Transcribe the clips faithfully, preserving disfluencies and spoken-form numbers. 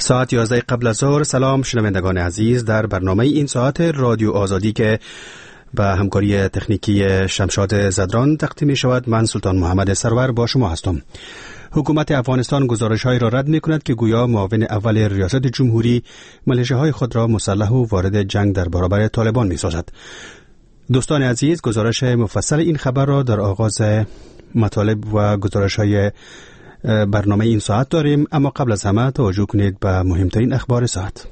ساعت یازده قبل از ظهر. سلام شنوندگان عزیز، در برنامه این ساعت رادیو آزادی که به همکاری تکنیکی شمشاد زدران تقدیم می شود، من سلطان محمد سرور با شما هستم. حکومت افغانستان گزارش‌هایی را رد می‌کند که گویا معاون اول ریاست جمهوری ملیشه‌های خود را مسلح و وارد جنگ در برابر طالبان می‌سازد. دوستان عزیز، گزارش مفصل این خبر را در آغاز مطالب و گزارش‌های برنامه این ساعت داریم، اما قبل از همه توجه کنید به مهمترین اخبار ساعت.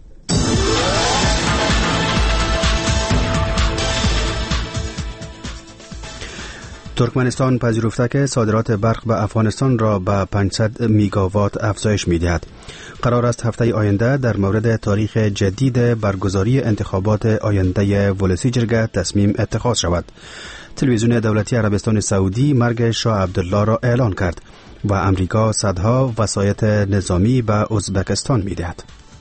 ترکمنستان پذیرفته که صادرات برق به افغانستان را به پانصد میگاوات افزایش می‌دهد. قرار است هفته آینده در مورد تاریخ جدید برگزاری انتخابات آینده ولسی جرگه تصمیم اتخاذ شود. تلویزیون دولتی عربستان سعودی مرگ شاه عبدالله را اعلان کرد و امریکا صدها وسایط نظامی به ازبکستان می‌دهد.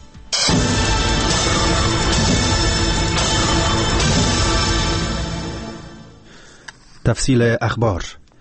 تفصیل اخبار.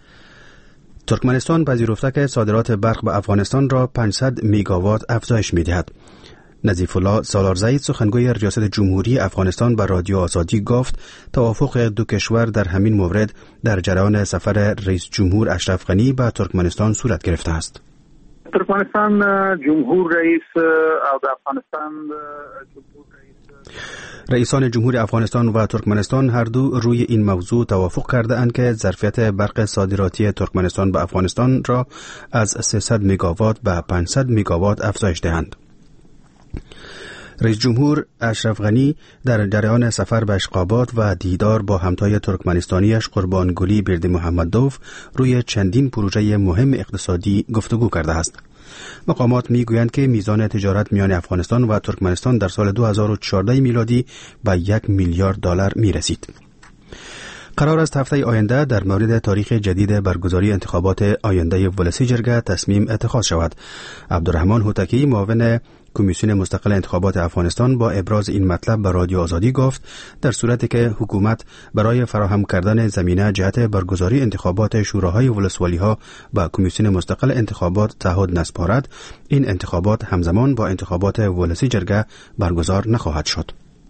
ترکمنستان پذیرفته که صادرات برق به افغانستان را پانصد میگاوات افزایش می‌دهد. نظیف الله سالارزی سخنگوی ریاست جمهوری افغانستان به رادیو آزادی گفت توافق دو کشور در همین مورد در جریان سفر رئیس جمهور اشرف غنی به ترکمنستان صورت گرفته است. ترکمنستان جمهور رئیس او د افغانستان جمهور رئیس رئیسان جمهور افغانستان و ترکمنستان هر دو روی این موضوع توافق کرده اند که ظرفیت برق صادراتی ترکمنستان به افغانستان را از سیصد میگاوات به پانصد میگاوات افزایش دهند. رئیس جمهور اشرف غنی در جریان سفر به اشقابات و دیدار با همتای ترکمنستانیش قربانگلی بردیمحمدوف روی چندین پروژه مهم اقتصادی گفتگو کرده است. مقامات می گویند که میزان تجارت میان افغانستان و ترکمنستان در سال دو هزار و چهارده میلادی به یک میلیارد دلار می رسید. قرار است هفته آینده در مورد تاریخ جدید برگزاری انتخابات آینده ولسی جرگه تصمیم اتخاذ شود. عبدالرحمن هوتکی معاون کمیسیون مستقل انتخابات افغانستان با ابراز این مطلب به رادیو آزادی گفت در صورتی که حکومت برای فراهم کردن زمینه جهت برگزاری انتخابات شوراهای ولسوالی‌ها با کمیسیون مستقل انتخابات تعهد نسپارد، این انتخابات همزمان با انتخابات ولسی جرگه برگزار نخواهد شد.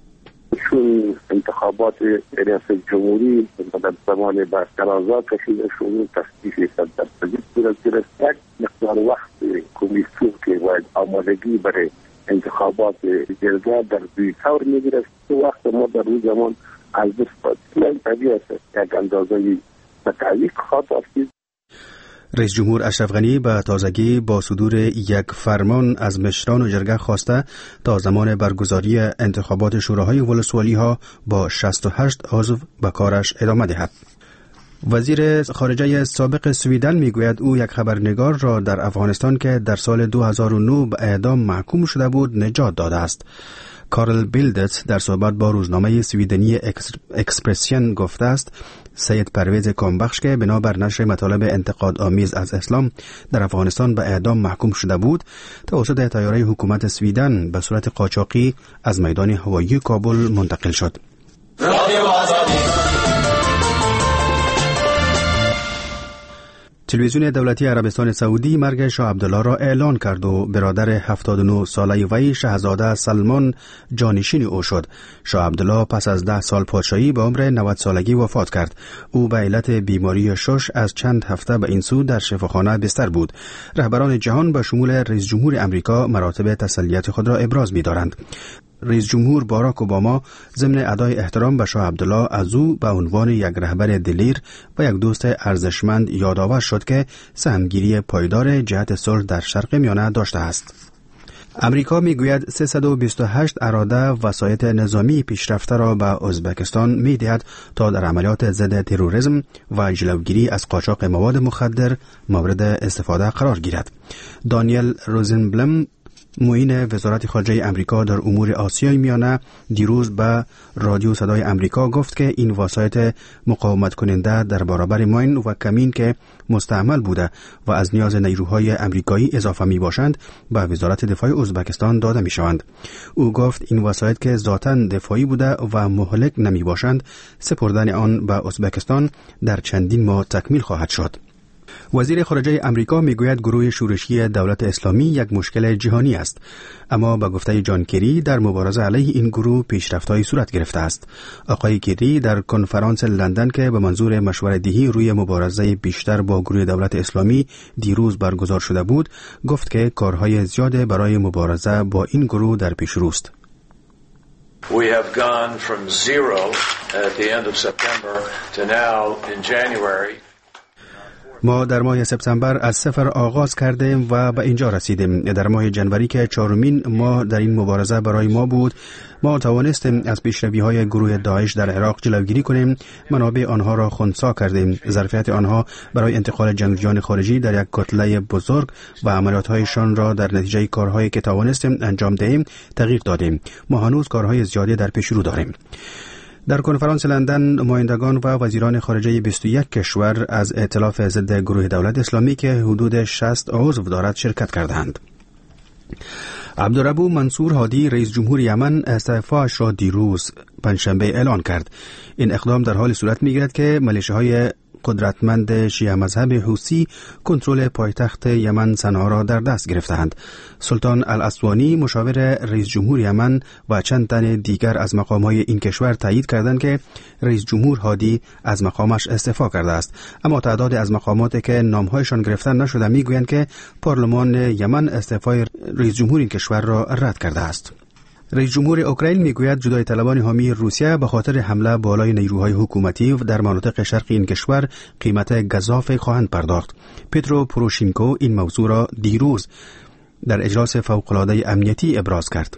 چون انتخابات ریاست جمهوری در زمان برقرار کشیده شده تصدیق صد درصدی صورت گرفت، یک مقدار وقت کمیسیون که باید آمادگی برای انتخابات جرگه در دوی طور میگیرد، تو وقت ما در روز زمان از دست داد. من طبیعی است یک اندازه متعلیق خواهد آفید. رئیس جمهور اشرف غنی به تازگی با صدور یک فرمان از مشران و جرگه خواسته تا زمان برگزاری انتخابات شوراهای ولسوالی‌ها با شصت و هشت عضو به کارش ادامه دهد. وزیر خارجه سابق سویدن میگوید او یک خبرنگار را در افغانستان که در سال دو هزار و نه به اعدام محکوم شده بود نجات داده است. کارل بیلدت در صحبت با روزنامه سویدنی اکسپرسین گفته است سید پرویز کامبخش که بنابر نشر مطالب انتقاد آمیز از اسلام در افغانستان به اعدام محکوم شده بود توسط طیاره حکومت سویدن به صورت قاچاقی از میدان هوایی کابل منتقل شد. تلویزیون دولتی عربستان سعودی مرگ شاه عبدالله را اعلان کرد و برادر هفتاد و نه ساله وی شاهزاده سلمان جانشین او شد. شاه عبدالله پس از ده سال پادشاهی به عمر نود سالگی وفات کرد. او به علت بیماری شش از چند هفته به این سو در شفاخانه بستر بود. رهبران جهان به شمول رئیس جمهور امریکا مراتب تسلیت خود را ابراز می‌دارند. رئیس جمهور باراک اوباما ضمن ادای احترام به شاه عبدالله از او به عنوان یک رهبر دلیر و یک دوست ارزشمند یادآور شد که سهمگیری پایدار جهت صلح در شرق میانه داشته است. امریکا میگوید سیصد و بیست و هشت اراده وسایط نظامی پیشرفته را به ازبکستان میدهد تا در عملیات ضد تروریسم و جلوگیری از قاچاق مواد مخدر مورد استفاده قرار گیرد. دانیل روزنبلم معین وزارت خارجه امریکا در امور آسیای میانه دیروز به رادیو صدای امریکا گفت که این وسایط مقاومت کننده در برابر ماین و کمین که مستعمل بوده و از نیاز نیروهای امریکایی اضافه می باشند به وزارت دفاع ازبکستان داده می شوند. او گفت این وسایط که ذاتاً دفاعی بوده و مهلک نمی باشند سپردن آن به ازبکستان در چندین ماه تکمیل خواهد شد. وزیر خارجه امریکا میگوید گروه شورشی دولت اسلامی یک مشکل جهانی است، اما با گفته جان کری در مبارزه علیه این گروه پیشرفت‌هایی صورت گرفته است. آقای کری در کنفرانس لندن که به منظور مشوره‌دهی روی مبارزه بیشتر با گروه دولت اسلامی دیروز برگزار شده بود، گفت که کارهای زیاد برای مبارزه با این گروه در پیش روست. We have gone from zero at the end of September to now in January. ما در ماه سپتامبر از صفر آغاز کردیم و به اینجا رسیدیم. در ماه جنوری که چهارمین ماه در این مبارزه برای ما بود، ما توانستیم از پیشروی‌های گروه داعش در عراق جلوگیری کنیم، منابع آنها را خنثی کردیم، ظرفیت آنها برای انتقال جنگجویان خارجی در یک کتله بزرگ و عملیات‌هایشان را در نتیجه کارهایی که توانستیم انجام دهیم تغییر دادیم. ما هنوز کارهای زیادی در پیش رو داریم. در کنفرانس لندن نمایندگان و وزیران خارجه بیست و یک کشور از ائتلاف ضد گروه دولت اسلامی که حدود شصت عضو دارد شرکت کردند. عبدالربو منصور هادی رئیس جمهور یمن استعفایش را دیروز پنجشنبه اعلان کرد. این اقدام در حال صورت می‌گیرد که میلیشه‌های قدرتمند شیعه مذهب حوثی کنترل پایتخت یمن صنعا را در دست گرفتند. سلطان الاسوانی مشاور رئیس جمهور یمن و چند تن دیگر از مقام‌های این کشور تایید کردند که رئیس جمهور هادی از مقامش استعفا کرده است، اما تعداد از مقاماتی که نام‌هایشان گرفته نشده میگویند که پارلمان یمن استعفای رئیس جمهور این کشور را رد کرده است. رئیس جمهور اوکراین میگوید جدای طلبان حامی روسیه به خاطر حمله بالای نیروهای حکومتی در مناطق شرقی این کشور قیمت گزاف خواهند پرداخت. پترو پوروشینکو این موضوع را دیروز در اجلاس فوق‌العاده امنیتی ابراز کرد.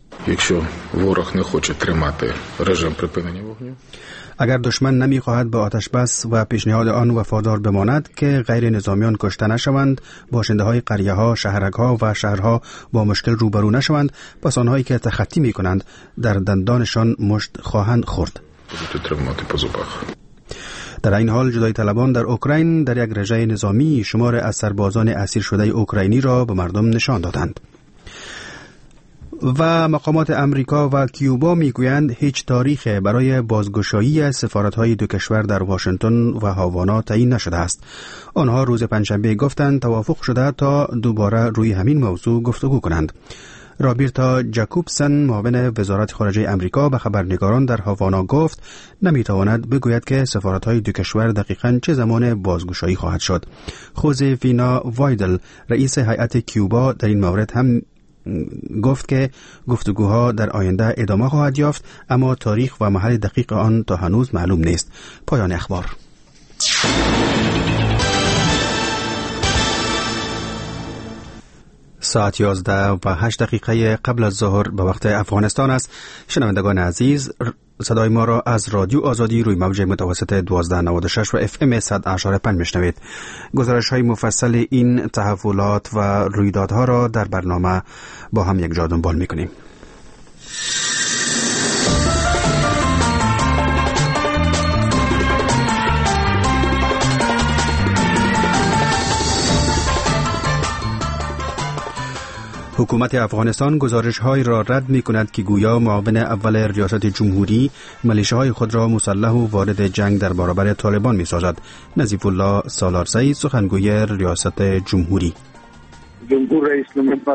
اگر دشمن نمی‌خواهد به آتش بس و پیشنهاد آن وفادار بماند که غیر نظامیان کشته نشوند، باشنده‌های قریه‌ها، شهرک‌ها و شهرها با مشکل روبرو نشوند، پس آنهایی که تخطی می‌کنند در دندانشان مشت خواهند خورد. در این حال جدای طلبان در اوکراین در یک رژه نظامی شمار از سربازان اسیر شده اوکراینی را به مردم نشان دادند. و مقامات امریکا و کیوبا میگویند هیچ تاریخ برای بازگشایی سفارت‌های دو کشور در واشنگتن و هاوانا تعیین نشده است. آنها روز پنجشنبه گفتند توافق شده تا دوباره روی همین موضوع گفتگو کنند. رابرتا جاکوبسن معاون وزارت خارجه امریکا به خبرنگاران در هاوانا گفت نمیتواند بگوید که سفارت‌های دو کشور دقیقاً چه زمان بازگشایی خواهد شد. خوزفینا وایدل رئیس هیئت کیوبا در این مورد هم گفت که گفتگوها در آینده ادامه خواهد یافت، اما تاریخ و محل دقیق آن تا هنوز معلوم نیست. پایان اخبار. ساعت یازده و هشت دقیقه قبل از ظهر به وقت افغانستان است. شنوندگان عزیز، صدای ما را از رادیو آزادی روی موج متوسط دوازده نود و شش و اف ام صد و پنج میشنوید. گزارش های مفصل این تحولات و رویدادها را در برنامه با هم یک جا دنبال میکنیم. حکومت افغانستان گزارش‌های را رد می‌کند که گویا معاون اول ریاست جمهوری ملیشه‌های خود را مسلح و وارد جنگ در برابر طالبان می‌سازد. نظیف الله سالارزی سخنگوی ریاست جمهوری: جمهور رئیس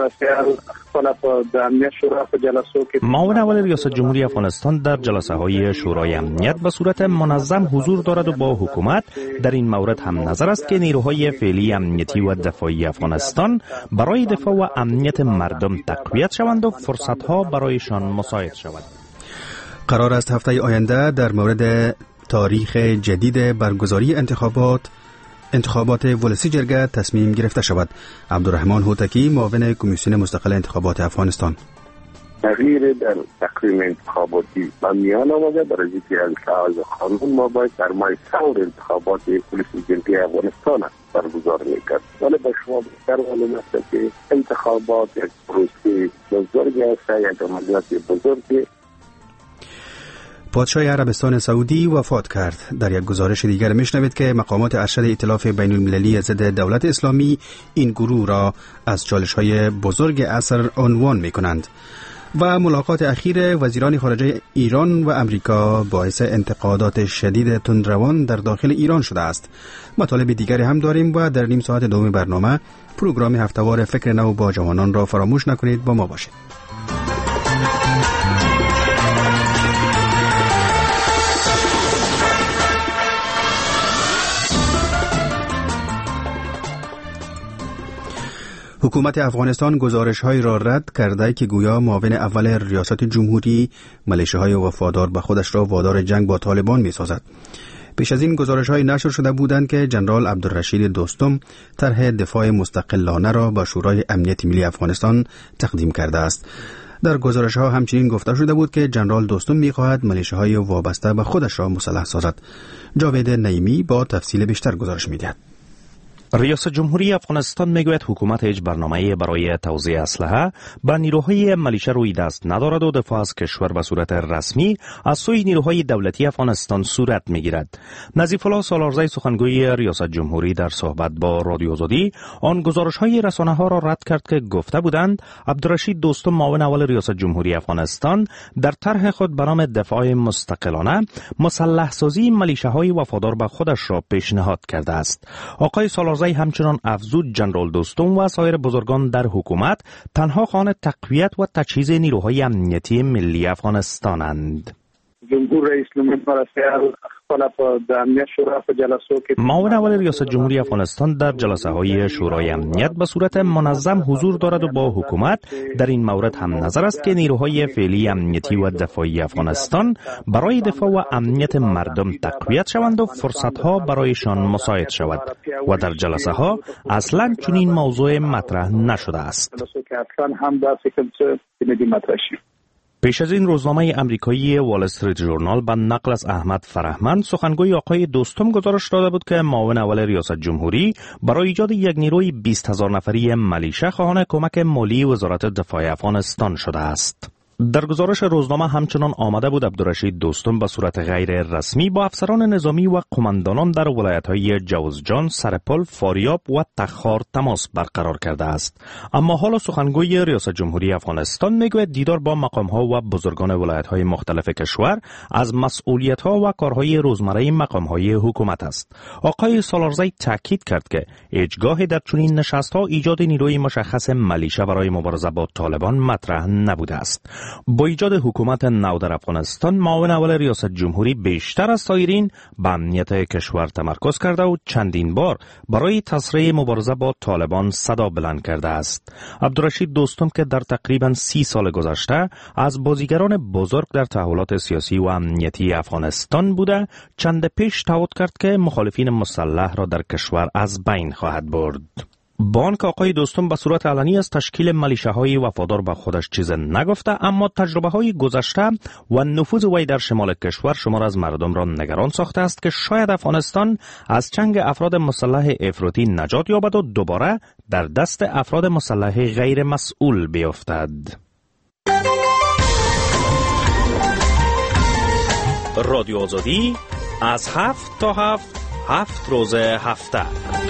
معاون اول ریاست جمهوری افغانستان در جلسه های شورای امنیت به صورت منظم حضور دارد و با حکومت در این مورد هم نظر است که نیروهای فعلی امنیتی و دفاعی افغانستان برای دفاع و امنیت مردم تقویت شوند و فرصتها برایشان مساعد شود. قرار است هفته آینده در مورد تاریخ جدید برگزاری انتخابات انتخابات ولسی جرگه تصمیم گرفته شود. عبدالرحمن هوتکی معاون کمیسیون مستقل انتخابات افغانستان: تغییر در تقویم انتخاباتی و میان آمده برای اینکه از لحاظ قانون ما باید در ماه سور انتخابات ولسی جرگه افغانستان برگزار میکرد، ولی به شما بهتر معلوم است که انتخابات یک پروسه بزرگ است، یک عملیات بزرگ. پادشاه عربستان سعودی وفات کرد. در یک گزارش دیگر میشنوید که مقامات ارشد ائتلاف بین المللی ضد دولت اسلامی این گروه را از چالش‌های بزرگ عصر عنوان می‌کنند. و ملاقات اخیر وزیران خارجه ایران و امریکا باعث انتقادات شدید تندروان در داخل ایران شده است. مطالب دیگری هم داریم و در نیم ساعت دوم برنامه پروگرام هفته‌وار فکر نو با جوانان را فراموش نکنید، با ما باشید. حکومت افغانستان گزارش‌هایی را رد کرده که گویا معاون اول ریاست جمهوری ملیشه‌های وفادار به خودش را وادار جنگ با طالبان می‌سازد. پیش از این گزارش‌های نشر شده بودند که جنرال عبدالرشید دوستم طرح دفاع مستقلانه را با شورای امنیت ملی افغانستان تقدیم کرده است. در گزارش‌ها همچنین گفته شده بود که جنرال دوستم می‌خواهد ملیشه‌های وابسته به خودش را مسلح سازد. جاوید نعیمی با تفصیل بیشتر گزارش می‌دهد. ریاست جمهوری افغانستان میگوید حکومت هیچ برنامه‌ای برای توزیع اسلحه به نیروهای ملیشه روی دست ندارد و دفاع از کشور به صورت رسمی از سوی نیروهای دولتی افغانستان صورت میگیرد. نظیف الله سالارزی سخنگوی ریاست جمهوری در صحبت با رادیو آزادی آن گزارش‌های رسانه‌ها را رد کرد که گفته بودند عبدالرشید دوستم معاون اول ریاست جمهوری افغانستان در طرح خود به نام دفاع مستقلانه مسلح سازی ملیشه‌های وفادار به خودش را پیشنهاد کرده است. آقای سالارزی همچنان افزود جنرال دوستم و سایر بزرگان در حکومت تنها خواهان تقویت و تجهیز نیروهای امنیتی ملی افغانستانند. جمهور رئیس معاون اول ریاست جمهوری افغانستان در جلسه های شورای امنیت به صورت منظم حضور دارد و با حکومت در این مورد هم نظر است که نیروهای فعلی امنیتی و دفاعی افغانستان برای دفاع و امنیت مردم تقویت شوند و فرصت ها برایشان مساعد شود و در جلسه ها اصلا چنین موضوع مطرح نشده است. پیش از این روزنامه امریکایی وال استریت ژورنال به نقل از احمد فرهمند سخنگوی آقای دوستم گزارش داده بود که معاون اول ریاست جمهوری برای ایجاد یک نیروی بیست هزار نفری ملیشه خواهان کمک مالی وزارت دفاع افغانستان شده است. در گزارش روزنامه همچنان آمده بود عبدالرشید دوستم به صورت غیر رسمی با افسران نظامی و قماندانان در ولایت‌های جوزجان، سرپل، فاریاب و تخار تماس برقرار کرده است. اما حالا سخنگوی ریاست جمهوری افغانستان میگوید دیدار با مقام‌ها و بزرگان ولایت‌های مختلف کشور از مسئولیت‌ها و کارهای روزمره مقام‌های حکومت است. آقای سالارزی تاکید کرد که هیچگاه در چنین نشست‌ها ایجاد نیروی مشخص ملیشه برای مبارزه با طالبان مطرح نبوده است. با ایجاد حکومت نو در افغانستان معاون اول ریاست جمهوری بیشتر از سایرین به امنیت کشور تمرکز کرده و چندین بار برای تسریع مبارزه با طالبان صدا بلند کرده است. عبدالرشید دوستم که در تقریبا سی سال گذشته از بازیگران بزرگ در تحولات سیاسی و امنیتی افغانستان بوده، چند پیش تعهد کرد که مخالفین مسلح را در کشور از بین خواهد برد. بانک آقای دوستم به صورت علنی از تشکیل ملیشه‌های وفادار به خودش چیز نگفته، اما تجربه‌های گذشته و نفوذ وی در شمال کشور شمار از مردم را نگران ساخته است که شاید افغانستان از چنگ افراد مسلح افراطی نجات یابد و دوباره در دست افراد مسلح غیر مسئول بیفتد. رادیو آزادی از هفت تا هفت هفت روز هفته.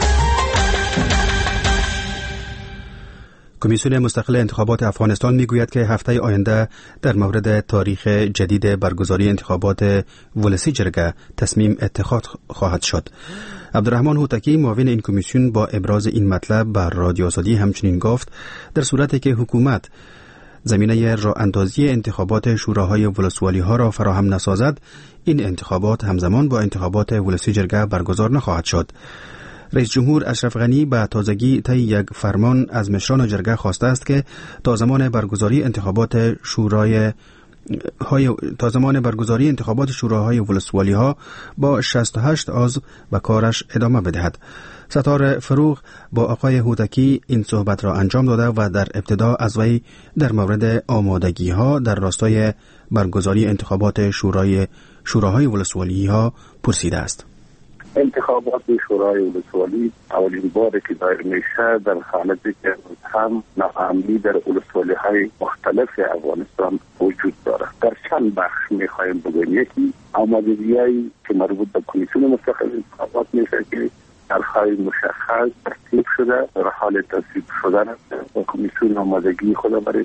کمیسیون مستقل انتخابات افغانستان میگوید که هفته آینده در مورد تاریخ جدید برگزاری انتخابات ولسی جرگه تصمیم اتخاذ خواهد شد. عبدالرحمن هوتکی معاون این کمیسیون با ابراز این مطلب بر رادیو آزادی همچنین گفت در صورتی که حکومت زمینه راه اندازی انتخابات شوراهای ولسوالی ها را فراهم نسازد، این انتخابات همزمان با انتخابات ولسی جرگه برگزار نخواهد شد. رئیس جمهور اشرف غنی به تازگی طی یک فرمان از مشران جرگه خواسته است که تا زمان برگزاری انتخابات شورای های تا زمان برگزاری انتخابات شوراهای ولسوالی ها با شصت و هشت عضو به کارش ادامه بدهد. ستار فروغ با آقای هوتکی این صحبت را انجام داده و در ابتدا از وی در مورد آمادگی ها در راستای برگزاری انتخابات شورای شوراهای ولسوالی ها پرسیده است. انتخابات شورای ولسوالی اولین باره که دایر میشه در حالتی که هم ناامنی در ولسوالی های مختلف افغانستان وجود دارد. در چند بخش میخوایم بگویم. یکی آمادگی‌هایی که مربوط به کمیسیون مستقل انتخابات میشه که طرح‌های مشخص ترتیب شده در حال تصویب شدن است و کمیسیون آمادگی خود برای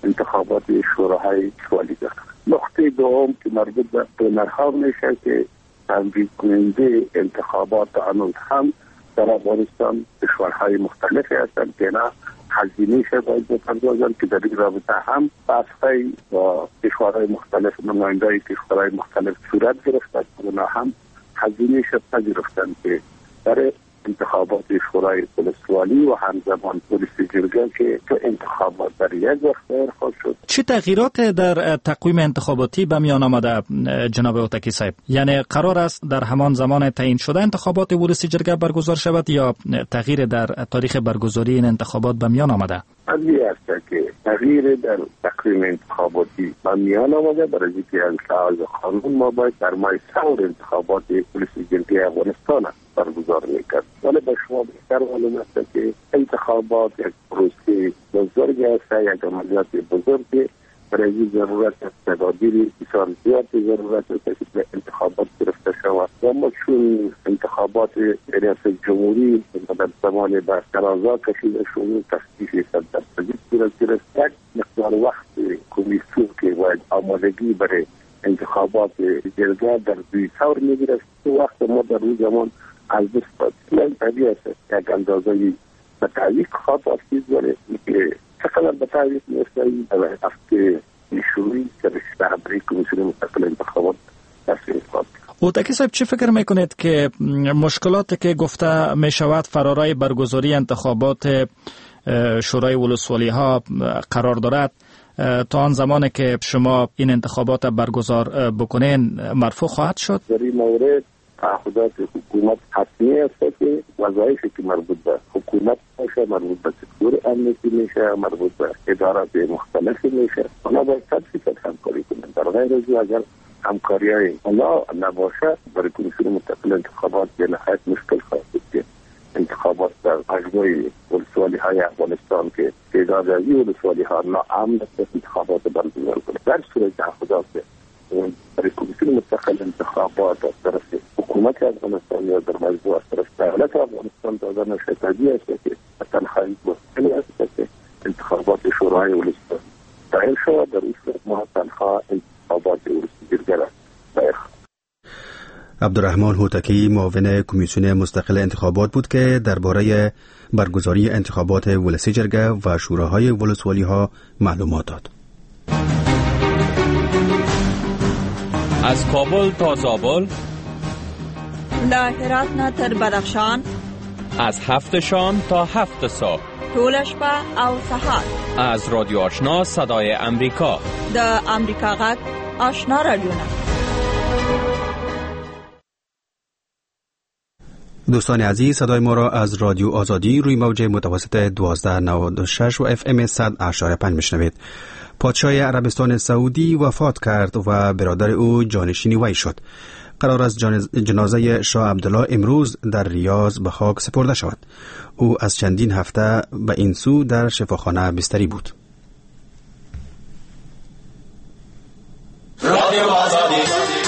انتخابات شوراهای ولسوالی دارد. نقطه دوم که مربوط به دونرها میشه که تنظیم کننده انتخابات هنوز هم در افغانستان کشورهای مختلفی هستند که نه هزینه‌اش باید بپردازند که در این رابطه هم بحث‌های با کشورهای مختلف نماینده‌های کشورهای مختلف صورت گرفت و اونا هم هزینه‌اش پذیرفتند که در انتخابات شورای ولسوالی و همزمان پلیس جرگه که تو انتخابات در یک وقت برخواست شد. چه تغییرات در تقویم انتخاباتی به میان آمده جناب هوتکی صاحب؟ یعنی قرار است در همان زمان تعیین شده انتخابات ولسی جرگه برگزار شود یا تغییر در تاریخ برگزاری این انتخابات به میان آمده؟ قضیه است که تغییر در تقویم انتخاباتی به میان آمده برای اینکه از لحاظ قانون ما باید در ماه سور انتخابات پلیس جرگه افغانستان برگزار میکرد. ولی به شما بهتر معلوم است که انتخابات یک پروسه بزرگ است، یک عملیات بزرگ برای این ضرورت است تدابیر بسیار زیاد ضرورت است که انتخابات گرفته شود و ما چون انتخابات ریاست جمهوری در زمان برقرار کشیده شده تصدیق صد درصدی صورت گرفت، یک مقدار وقت کمیسیون که باید آمادگی برای انتخابات جرگه در دوی سور میگیرد تو وقت ما در روز زمان از دست داد. من طبیعی است یک اندازه به تعویق خواهد افزید ولی که چقدر به تعویق میرسید در هفته شروعی که رهبری کمیسیون مستقل انتخابات تصمیم خواهد. هوتکی صاحب چه فکر میکنید که مشکلاتی که گفته میشود فرارای برگزاری انتخابات شورای ولسوالی ها قرار دارد تا آن زمانی که شما این انتخابات برگزار بکنین مرفوع خواهد شد؟ در این مورد تعهدات حکومت حتمی است که وظایفی که مربوط به حکومت میشه، مربوط به سکتور امنیتی میشه، مربوط به ادارات مختلف میشه، اونا باید صد فیصد همکاری کنند. در غیر از اگر همکاری های اونا نباشه برای کمیسیون مستقل انتخابات به نهایت مشکل خواهد بود که انتخابات در مجموع ولسوالی های افغانستان که تعداد از این ولسوالی ها ناامن است انتخابات برگزار کنند. در صورت تعهدات برای کمیسیون مستقل انتخابات از طرف حکومت افغانستان یا در مجموع از طرف دولت افغانستان داده نشه طبیعی است که تنهایی مستقلی است که انتخابات شورای ولسوالی دایر شود. در این صورت ما تنها انتخابات ولسی جرگه را دایر خواهد. عبدالرحمن هوتکی معاون کمیسیون مستقل انتخابات بود که درباره برگزاری انتخابات ولسی جرگه و شوراهای ولسوالی ها معلومات داد. از کابل تا زابل، له هرات نه تر بدخشان، از هفت شام تا هفت صبح، ټول شپه او سهار، از رادیو آشنا صدای امریکا، د امریکا غږ آشنا رادیو. دوستان عزیز، صدای ما را از رادیو آزادی روی موج متوسط دوازده نود و شش و اف ام صد اشاره پنج میشنوید. پادشاه عربستان سعودی وفات کرد و برادر او جانشین وی شد. قرار است جنازه شاه عبدالله امروز در ریاض به خاک سپرده شود. او از چندین هفته به این سو در شفاخانه بستری بود. رادیو آزادی.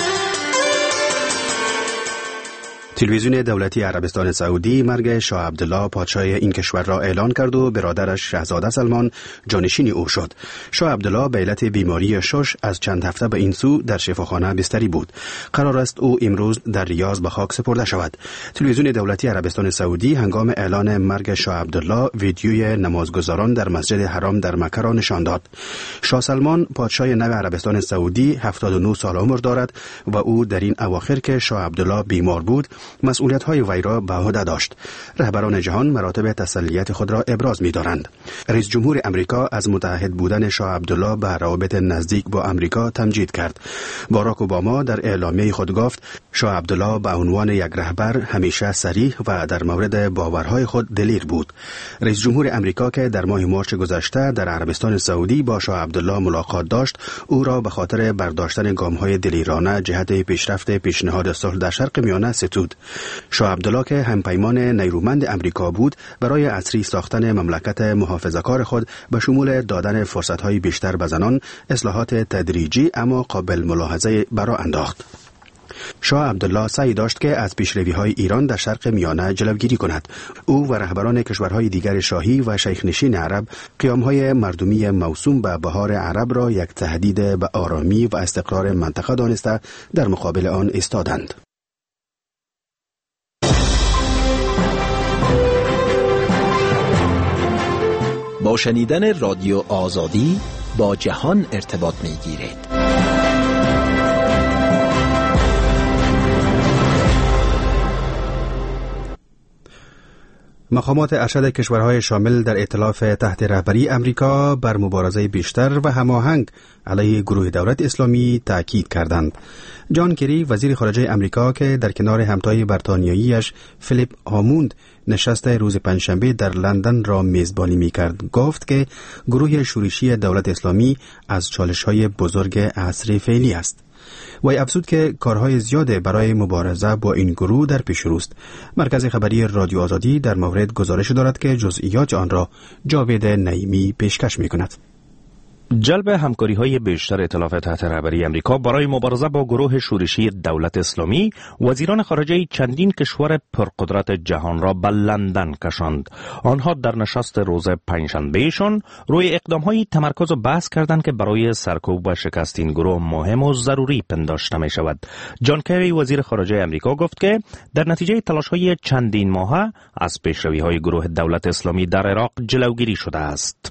تلویزیون دولتی عربستان سعودی مرگ شاه عبدالله پادشاه این کشور را اعلان کرد و برادرش شاهزاده سلمان جانشین او شد. شاه عبدالله به علت بیماری شش از چند هفته به این سو در شفاخانه بستری بود. قرار است او امروز در ریاض به خاک سپرده شود. تلویزیون دولتی عربستان سعودی هنگام اعلان مرگ شاه عبدالله ویدیوی نمازگزاران در مسجد حرام در مکه را نشان داد. شاه سلمان پادشاه نو عربستان سعودی هفتاد و نه سال عمر دارد و او در این اواخر که شاه عبدالله بیمار بود مسئولیت‌های وی را به عهده داشت. رهبران جهان مراتب تسلیت خود را ابراز می‌دارند. رئیس جمهور امریکا از متحد بودن شاه عبدالله به روابط نزدیک با امریکا تمجید کرد. باراک اوباما در اعلامیه خود گفت شاه عبدالله به عنوان یک رهبر همیشه صریح و در مورد باورهای خود دلیر بود. رئیس جمهور امریکا که در ماه مارچ گذشته در عربستان سعودی با شاه عبدالله ملاقات داشت، او را به خاطر برداشتن گام‌های دلیرانه جهت پیشرفت پیشنهاد صلح در شرق میانه ستود. شاه عبدالله که همپیمان نیرومند امریکا بود، برای عصری ساختن مملکت محافظه‌کار خود به شمول دادن فرصت‌های بیشتر به زنان، اصلاحات تدریجی اما قابل ملاحظه برآ انداخت. شاه عبدالله سعی داشت که از پیشروی‌های ایران در شرق میانه جلوگیری کند. او و رهبران کشورهای دیگر شاهی و شیخ‌نشین عرب قیام‌های مردمی موسوم به بهار عرب را یک تهدید به آرامی و استقرار منطقه دانسته در مقابل آن ایستادند. با شنیدن رادیو آزادی با جهان ارتباط می‌گیرید. مقامات ارشد کشورهای شامل در ائتلاف تحت رهبری امریکا بر مبارزه بیشتر و هماهنگ علیه گروه دولت اسلامی تأکید کردند. جان کری وزیر خارجه امریکا که در کنار همتای بریتانیایی‌اش فیلیپ هاموند نشست روز پنجشنبه در لندن را میزبانی می‌کرد، گفت که گروه شورشی دولت اسلامی از چالش‌های بزرگ عصر فعلی است. وی افزود که کارهای زیاده برای مبارزه با این گروه در پیش روست. مرکز خبری رادیو آزادی در مورد گزارش دارد که جزئیات آن را جاوید نعیمی پیشکش می‌کند. جلب همکاری‌های بیشتر ائتلاف تحت رهبری امریکا برای مبارزه با گروه شورشی دولت اسلامی وزیران خارجه چندین کشور پرقدرت جهان را به لندن کشاند. آنها در نشست روز پنجشنبهشان روی اقدام‌های تمرکز و بحث کردند که برای سرکوب و شکست این گروه مهم و ضروری پنداشته می شود. جان کری وزیر خارجه امریکا گفت که در نتیجه تلاش‌های چندین ماهه از پیشروی‌های گروه دولت اسلامی در عراق جلوگیری شده است.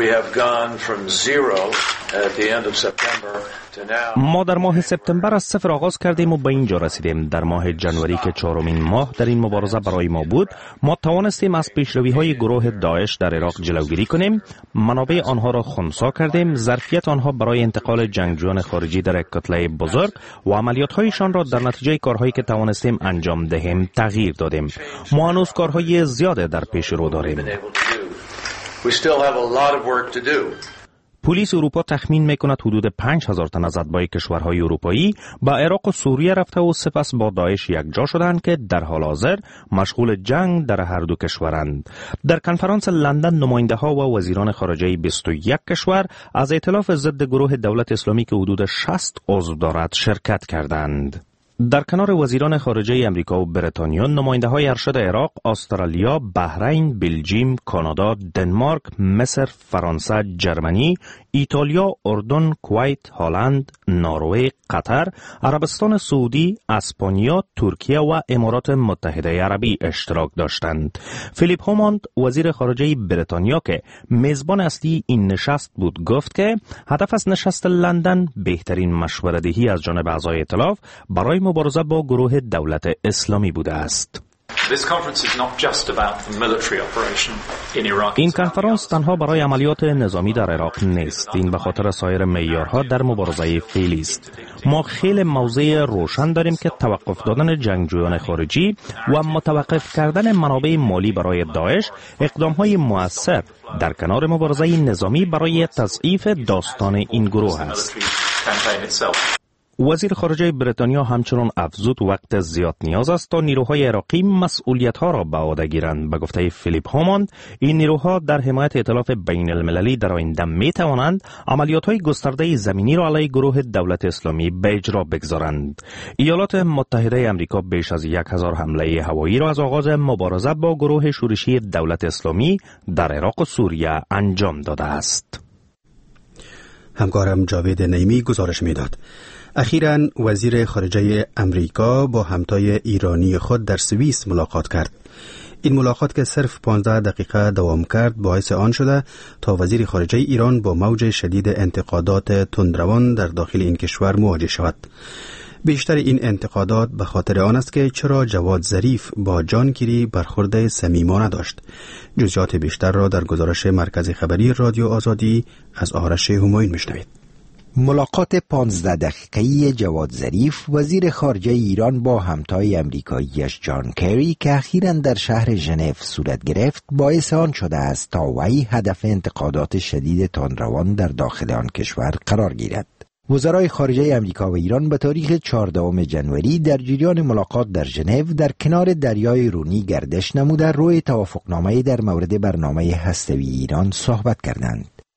ما در ماه سپتامبر از صفر آغاز کردیم و به اینجا رسیدیم. در ماه جنوری که چهارمین ماه در این مبارزه برای ما بود، ما توانستیم از پیشروی‌های گروه داعش در عراق جلوگیری کنیم، منابع آنها را خنثی کردیم، ظرفیت آنها برای انتقال جنگجویان خارجی در یک کتله بزرگ و عملیات‌هایشان را در نتیجه کارهایی که توانستیم انجام دهیم تغییر دادیم. ما هنوز کارهای زیاده در پیش رو داریم. We still have a lot of work to do. پلیس اروپا تخمین میکند حدود پنج هزار تن از اتباع کشورهای اروپایی به عراق و سوریه رفته و سپس با داعش یکجا شدند که در حال حاضر مشغول جنگ در هر دو کشورند. در کنفرانس لندن نماینده ها و وزیران خارجه بیست و یک کشور از ائتلاف ضد گروه دولت اسلامی که حدود شصت عضو دارد شرکت کردند. در کنار وزیران خارجه امریکا و بریتانیا، نماینده‌های ارشد عراق، استرالیا، بحرین، بلژیم، کانادا، دنمارک، مصر، فرانسه، جرمنی، ایتالیا، اردن، کویت، هلند، نروژ، قطر، عربستان سعودی، اسپانیا، ترکیه و امارات متحده عربی اشتراک داشتند. فیلیپ هاموند وزیر خارجه بریتانیا که میزبان اصلی این نشست بود گفت که هدف از نشست لندن بهترین مشوره‌دهی از جانب اعضای ائتلاف برای مبارزه با گروه دولت اسلامی بوده است. این کنفرانس تنها برای عملیات نظامی در عراق نیست. این به خاطر سایر معیارها در مبارزه فعلی است. ما خیلی موضع روشن داریم که توقف دادن جنگجویان خارجی و متوقف کردن منابع مالی برای داعش اقدام‌های مؤثر در کنار مبارزه نظامی برای تضعیف داستان این گروه است. وزیر خارجه بریتانیا همچنان افزود وقت زیاد نیاز است تا نیروهای عراقی مسئولیت‌ها را به عهده گیرند. به گفته فیلیپ هاموند، این نیروها در حمایت ائتلاف بین المللی در آینده می توانند عملیات‌های گسترده زمینی را علیه گروه دولت اسلامی به اجرا بگذارند. ایالات متحده آمریکا بیش از یک هزار حمله هوایی را از آغاز مبارزه با گروه شورشی دولت اسلامی در عراق و سوریه انجام داده است. همکارم جاوید نعیمی گزارش می‌داد. اخیراً وزیر خارجه امریکا با همتای ایرانی خود در سوئیس ملاقات کرد. این ملاقات که صرف پانزده دقیقه دوام کرد باعث آن شده تا وزیر خارجه ایران با موج شدید انتقادات تندروان در داخل این کشور مواجه شود. بیشتر این انتقادات به خاطر آن است که چرا جواد ظریف با جان کری برخورد صمیمانه داشت. جزئیات بیشتر را در گزارش مرکز خبری رادیو آزادی از آرش همایون میشنوید. ملاقات پانزده دقیقه‌ای جواد ظریف وزیر خارجه ایران با همتای امریکاییش جان کری که اخیراً در شهر ژنو صورت گرفت باعث آن شده است تا وی هدف انتقادات شدید تندروان در داخل آن کشور قرار گیرد. وزرای خارجه امریکا و ایران به تاریخ چهاردهم ژانویه در جریان ملاقات در ژنو در کنار دریای رونی گردش نموده روی توافقنامه در مورد برنامه هسته‌ای ایران صحبت کردند.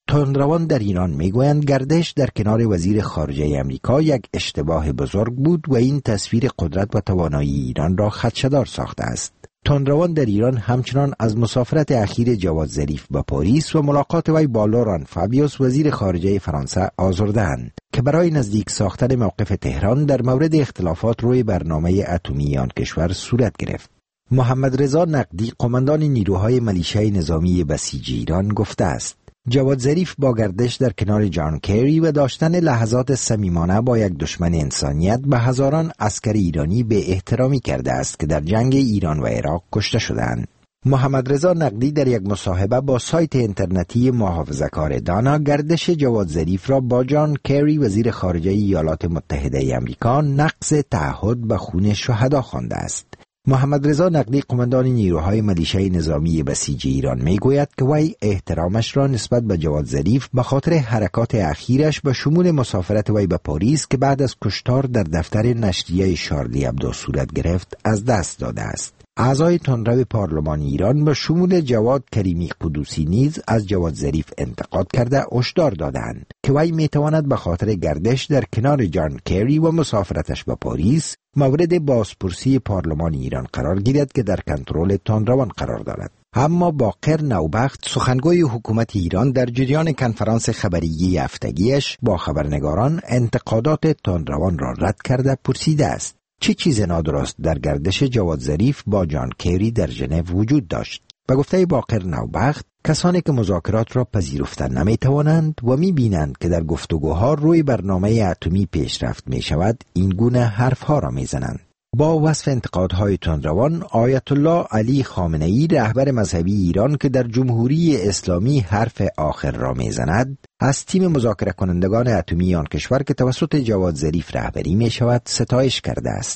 تندروان در ایران میگویند گردش در کنار وزیر خارجه امریکا یک اشتباه بزرگ بود و این تصویر قدرت و توانایی ایران را خدشه‌دار ساخته است. تندروان در ایران همچنان از مسافرت اخیر جواد ظریف به پاریس و ملاقات وی با لوران فابیوس وزیر خارجه فرانسه آزرده‌اند که برای نزدیک ساختن موقف تهران در مورد اختلافات روی برنامه اتمی آن کشور صورت گرفت. محمد رضا نقدی قماندان نیروهای ملیشه نظامی بسیج ایران گفته است جواد ظریف با گردش در کنار جان کری و داشتن لحظات صمیمانه با یک دشمن انسانیت به هزاران عسکر ایرانی به احترامی کرده است که در جنگ ایران و عراق کشته شدند. محمد رضا نقدی در یک مصاحبه با سایت اینترنتی محافظه‌کار دانا گردش جواد ظریف را با جان کری وزیر خارجه ایالات متحده آمریکا نقض تعهد به خون شهدا خوانده است. محمد رضا نقدی قماندان نیروهای ملیشه نظامی بسیج ایران میگوید که وی احترامش را نسبت به جواد ظریف به خاطر حرکات اخیرش به شمول مسافرت وی به پاریس که بعد از کشتار در دفتر نشریه شارلی ابدو صورت گرفت از دست داده است. اعضای تندرو پارلمان ایران به شمول جواد کریمی قدوسی نیز از جواد ظریف انتقاد کرده هشدار دادند که وی میتواند به خاطر گردش در کنار جان کری و مسافرتش به پاریس مورد بازپرسی پارلمان ایران قرار گیرد که در کنترل تندروان قرار دارد. اما باقر نوبخت سخنگوی حکومت ایران در جریان کنفرانس خبری هفتگیش با خبرنگاران انتقادات تندروان را رد کرده پرسیده است چه چیز نادرست در گردش جواد ظریف با جان کری در ژنو وجود داشت؟ به گفته باقر نوبخت کسانی که مذاکرات را پذیرفتن نمی توانند و می بینند که در گفتگوها روی برنامه اتمی پیشرفت می شود این گونه حرفها را می زنند. با وصف انتقادهای تندروان آیت الله علی خامنه ای رهبر مذهبی ایران که در جمهوری اسلامی حرف آخر را می زند از تیم مذاکره کنندگان اتمی آن کشور که توسط جواد ظریف رهبری می شود ستایش کرده است.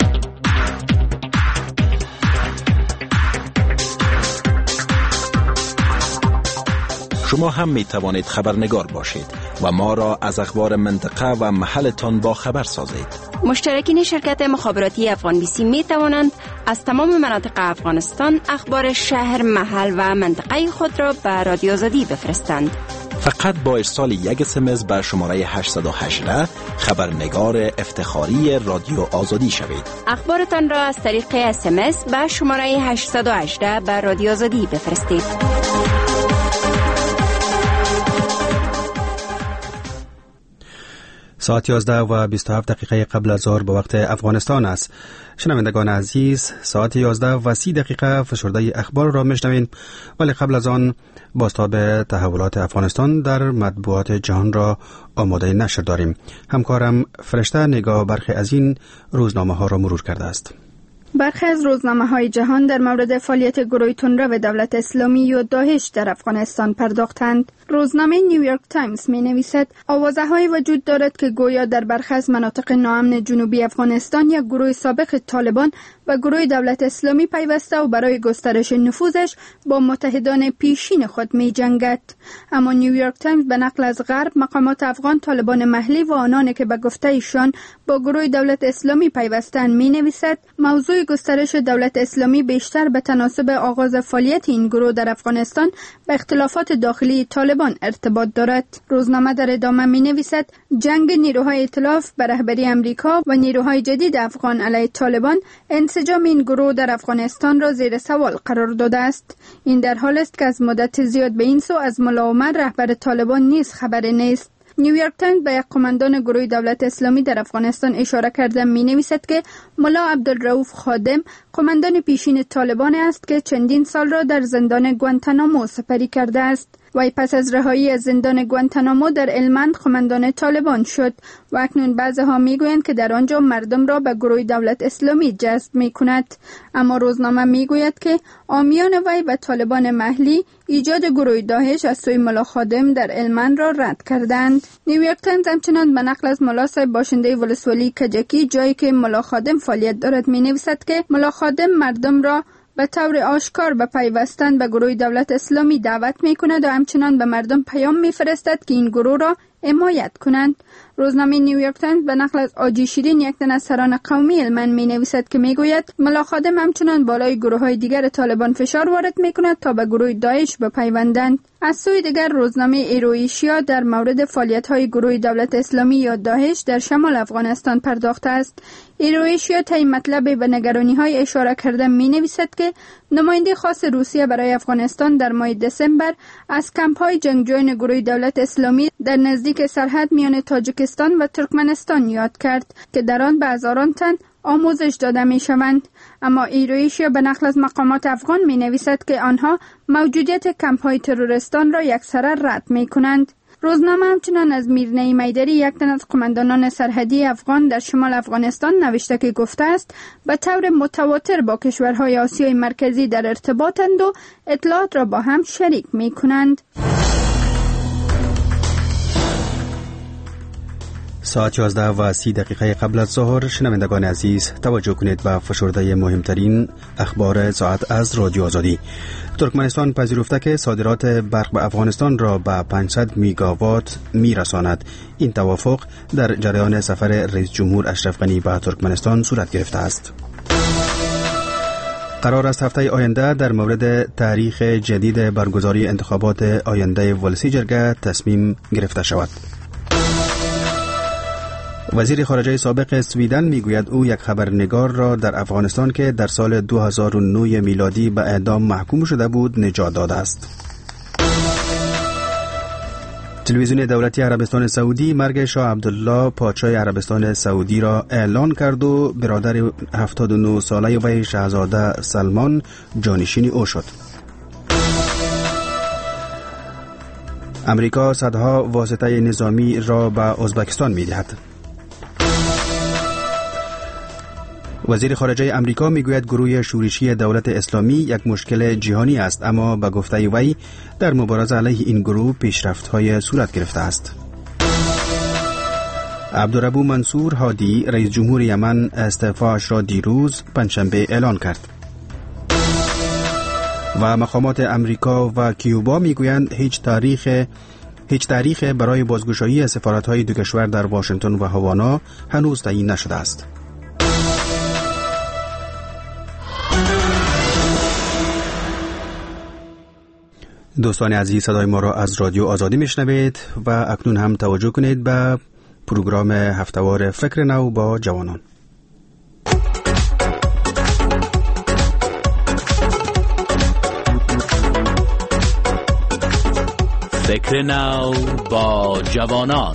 شما هم می توانید خبرنگار باشید و ما را از اخبار منطقه و محلتان با خبر سازید. مشترکین شرکت مخابراتی افغان بی سی می توانند از تمام مناطق افغانستان اخبار شهر، محل و منطقه خود را به رادیو آزادی بفرستند. فقط با ارسال یک اس ام اس به شماره هشت یک هشت خبرنگار افتخاری رادیو آزادی شوید. اخبارتان را از طریق اس ام اس به شماره هشت یک هشت به رادیو آزادی بفرستید. ساعت یازده و بیست و هفت دقیقه قبل از ظهر به وقت افغانستان است. شنوندگان عزیز، ساعت یازده و سی دقیقه فشرده اخبار را میشنوین، ولی قبل از آن بازتاب تحولات افغانستان در مطبوعات جهان را آماده نشر داریم. همکارم فرشته نگاه برخی از این روزنامه ها را مرور کرده است. برخی از روزنامه‌های جهان در مورد فعالیت گروه تندرو دولت اسلامی و داعش در افغانستان پرداختند. روزنامه نیویورک تایمز می نویسد آوازه‌هایی وجود دارد که گویا در برخی از مناطق ناامن جنوبی افغانستان یک گروه سابق طالبان و گروه دولت اسلامی پیوسته و برای گسترش نفوذش با متحدان پیشین خود می جنگد. اما نیویورک تایمز به نقل از غرب مقامات افغان طالبان محلی و آنانی که به گفته ایشان با گروه دولت اسلامی پیوستند می نویسد موضوع گسترش دولت اسلامی بیشتر به تناسب آغاز فعالیت این گروه در افغانستان به اختلافات داخلی طالبان ارتباط دارد. روزنامه در ادامه می نویسد جنگ نیروهای ائتلاف به رهبری امریکا و نیروهای جدید افغان علیه طالبان انسجام این گروه در افغانستان را زیر سوال قرار داده است. این در حال است که از مدت زیاد به این سو از ملا عمر رهبر طالبان نیز خبری نیست. نیویورک تایمز به یک قماندان گروه دولت اسلامی در افغانستان اشاره کرده می نویسد که ملا عبدالرؤوف خادم قماندان پیشین طالبان است که چندین سال را در زندان گوانتانامو سپری کرده است. وی پس از رهایی از زندان گوانتانامو در هلمند قماندان طالبان شد و اکنون بعضی‌ها میگویند که در آنجا مردم را به گروه دولت اسلامی جذب میکند. اما روزنامه میگوید که عامیان وی و طالبان محلی ایجاد گروه داعش از سوی ملا خادم در هلمند را رد کردند. نیویورک تایمز همچنان به نقل از ملا صاحب باشنده ولسوالی کجکی جایی که ملا خادم فعالیت دارد مینویسد که ملا خادم مردم را به طور آشکار به پیوستن به گروه دولت اسلامی دعوت می کند و همچنان به مردم پیام می فرستد که این گروه را حمایت کنند. روزنامه نیویورک تایمز به نقل از آجی شیرین یک تن از سران قومی هلمند می نویسد که می گوید ملا خادم همچنان بالای گروه های دیگر طالبان فشار وارد می کند تا به گروه داعش بپیوندند. از سوی دیگر روزنامه ایروئیشیا در مورد فعالیت‌های گروه دولت اسلامی یا داعش در شمال افغانستان پرداخته است. ایروئیشیا تا این مطلب به نگرانی‌های اشاره کرده می‌نویسد که نماینده خاص روسیه برای افغانستان در ماه دسامبر از کمپ‌های جنگجویان گروه دولت اسلامی در نزدیک سرحد میان تاجیکستان و ترکمنستان یاد کرد که در آن به هزاران تن آموزش داده می شوند. اما ایروئیشیا به نقل از مقامات افغان می نویسد که آنها موجودیت کمپ های تروریستان را یکسره رد می کنند. روزنامه همچنان از میر نعیم ایدری، یک تن از قماندانان سرحدی افغان در شمال افغانستان، نوشته که گفته است به طور متواتر با کشورهای آسیای مرکزی در ارتباطند و اطلاعات را با هم شریک می کنند. ساعت یازده و سی دقیقه قبل از ظهر، شنوندگان عزیز توجه کنید به فشرده مهمترین اخبار ساعت از رادیو آزادی. ترکمنستان پذیرفته که صادرات برق به افغانستان را به پانصد میگاوات میرساند. این توافق در جریان سفر رئیس جمهور اشرف غنی به ترکمنستان صورت گرفته است. قرار است هفته آینده در مورد تاریخ جدید برگزاری انتخابات آینده ولسی جرگه تصمیم گرفته شود. وزیر خارجه سابق سویدن میگوید او یک خبرنگار را در افغانستان که در سال دو هزار و نه میلادی به اعدام محکوم شده بود نجات داده است. تلویزیون دولتی عربستان سعودی مرگ شاه عبدالله پادشاه عربستان سعودی را اعلان کرد و برادر هفتاد و نه ساله وی شاهزاده سلمان جانشین او شد. امریکا صدها واسطه نظامی را به ازبکستان می‌دهد. وزیر خارجه امریکا میگوید گروه شورشی دولت اسلامی یک مشکل جهانی است، اما به گفته وی در مبارزه علیه این گروه پیشرفت‌های صورت گرفته است. عبدالربو منصور هادی رئیس جمهور یمن استعفاش را دیروز پنجشنبه اعلان کرد. و مقامات امریکا و کیوبا میگویند هیچ تاریخ هیچ تاریخ برای بازگشایی سفارت‌های دو کشور در واشنگتن و هاوانا هنوز تعیین نشده است. دوستان عزیز، صدای ما را از رادیو آزادی میشنوید و اکنون هم توجه کنید به پروگرام هفتهوار فکر نو با جوانان. فکر نو با جوانان.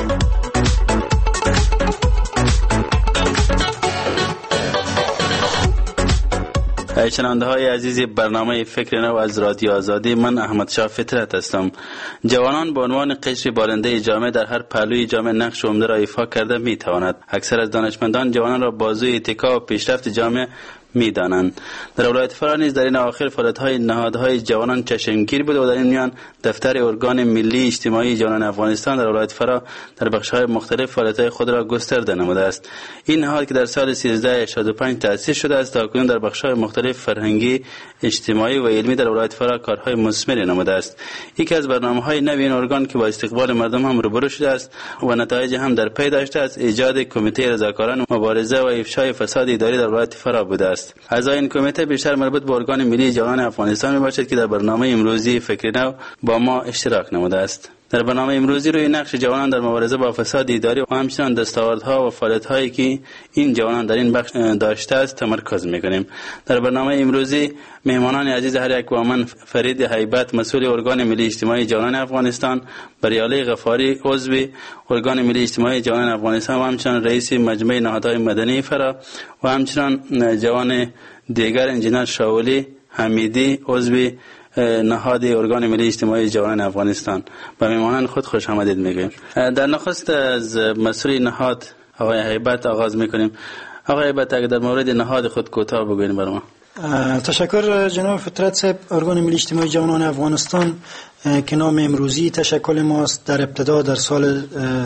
شنونده های عزیز برنامه فکر نو از رادیو آزادی، من احمد شاه فطرت هستم. جوانان به عنوان قشر بالنده جامعه در هر پهلوی جامعه نقش عمده را ایفا کرده می تواند. اکثر از دانشمندان جوانان را بازوی اتکا و پیشرفت جامعه می دانند. در ولایت فرا نیز در این اواخر فعالیت‌های نهادهای جوانان چشمگیر بود و در این میان دفتر ارگان ملی اجتماعی جوانان افغانستان در ولایت فرا در بخش‌های مختلف فعالیت‌های خود را گسترده نموده است. این نهاد که در سال سیزده هشتاد و پنج تأسیس شده است، تاکنون در بخش‌های مختلف فرهنگی، اجتماعی و علمی در ولایت فرا کارهای مثمری نموده است. یکی از برنامه‌های نو این ارگان که با استقبال مردم هم روبرو شده است و نتایج هم در پی داشته است، ایجاد کمیته رضاکاران مبارزه و افشای فساد اداری در ولایت فرا بوده است. اعضای این کمیته بیشتر مربوط به ارگان ملی جوانان افغانستان میباشد که در برنامه امروزی فکر نو با ما اشتراک نموده است. در برنامه امروزی روی نقش جوانان در مبارزه با فساد اداری و همچنین دستاوردها و فعالیت‌هایی که این جوانان در این بخش داشته است تمرکز می‌کنیم. در برنامه امروزی مهمانان عزیز هر یک با من فرید هیبت مسئول ارگان ملی اجتماعی جوانان افغانستان، بریالی غفاری عضو ارگان ملی اجتماعی جوانان افغانستان و همچنین رئیس مجمع نهادهای مدنی فرا و همچنین جوان دیگر انجینر شاولی حمیدی عضو نهاد ارگان ملی اجتماعی جوانان افغانستان به مهمانان خود خوش آمدید میگیم. در نخست از مسئول نهاد آقای هیبت آغاز میکنیم. آقای هیبت اگر در مورد نهاد خود کوتاه بگوین برای ما. تشکر جناب فطرت صاحب. ارگان ملی اجتماعی جوانان افغانستان که نام امروزی تشکل ماست، در ابتدا در سال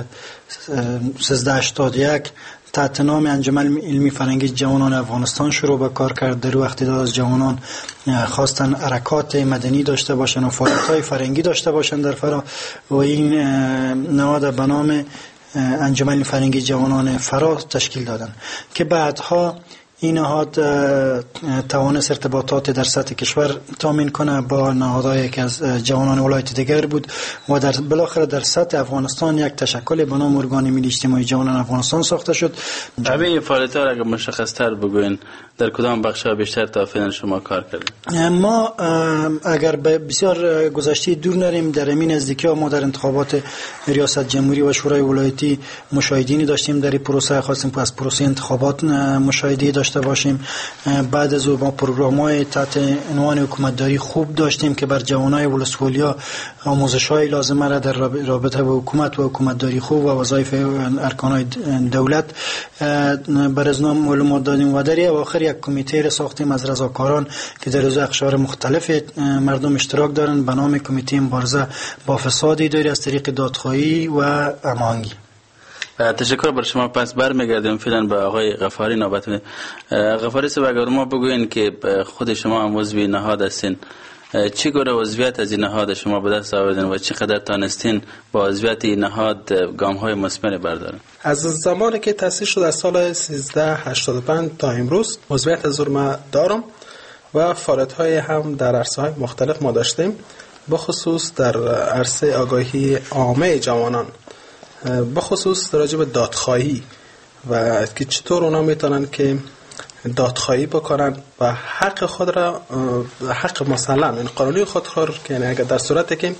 سیزده هشتاد و یک تحت نام انجمن علمی فرهنگی جوانان افغانستان شروع به کار کرد. در وقتی داد از جوانان خواستن حرکات مدنی داشته باشند و فعالیت‌های فرهنگی داشته باشند در فرا و این نهاد به نام انجمن فرهنگی جوانان فرا تشکیل دادند که بعدها این نهاد توانست ارتباطات در سطح کشور تامین کنه با نهادهایی که از جوانان ولایت دیگر بود و در بالاخره در سطح افغانستان یک تشکل به نام ارگان ملی اجتماعی جوانان افغانستان ساخته شد. همین فعالیت‌ها را اگر مشخص‌تر بگوین در کدام بخش‌ها بیشتر تا فعلا شما کار کردید؟ ما اگر به بسیار گذشته دور نریم، در این نزدیکی‌ها ما در انتخابات ریاست جمهوری و شورای ولایتی مشاهدینی داشتیم. در این پروسه خواستیم از پروسه انتخابات مشاهده داشته باشیم. بعد از او ما پروگرام‌های تحت عنوان حکومتداری خوب داشتیم که بر جوانای ولسوالیا آموزش‌های لازمه را در رابطه با حکومت و حکومتداری خوب و وظایف ارکان دولت بر ازنا معلومات دادیم و در اواخر یک کمیته را ساختیم از رضاکاران که در روز اقشار مختلف مردم اشتراک دارند به نام کمیته مبارزه با فساد اداری از طریق دادخواهی و هماهنگی. تشکر بر شما. پس برمیگردیم فعلا به آقای غفاری نوبت میدیم. غفاری صاحب اگر ما بگوین که خود شما هم عضو نهاد هستین، چی گونه عضویت از این نهاد شما به دست آوردین و چقدر تانستین با عضویت این نهاد گام های مثمری بردارین؟ از زمانی که تأسیس شد از سال سیزده هشتاد و پنج تا امروز عضویت از ما دارم و فعالیت های هم در عرصه های مختلف ما داشتیم، بخصوص در عرصه آگاهی عامه جوانان، بخصوص راجع به دادخواهی و که چطور اونا میتونن که دادخواهی بکنن و حق خود را، حق مسلم این قانونی خود را که یعنی اگر در صورتی که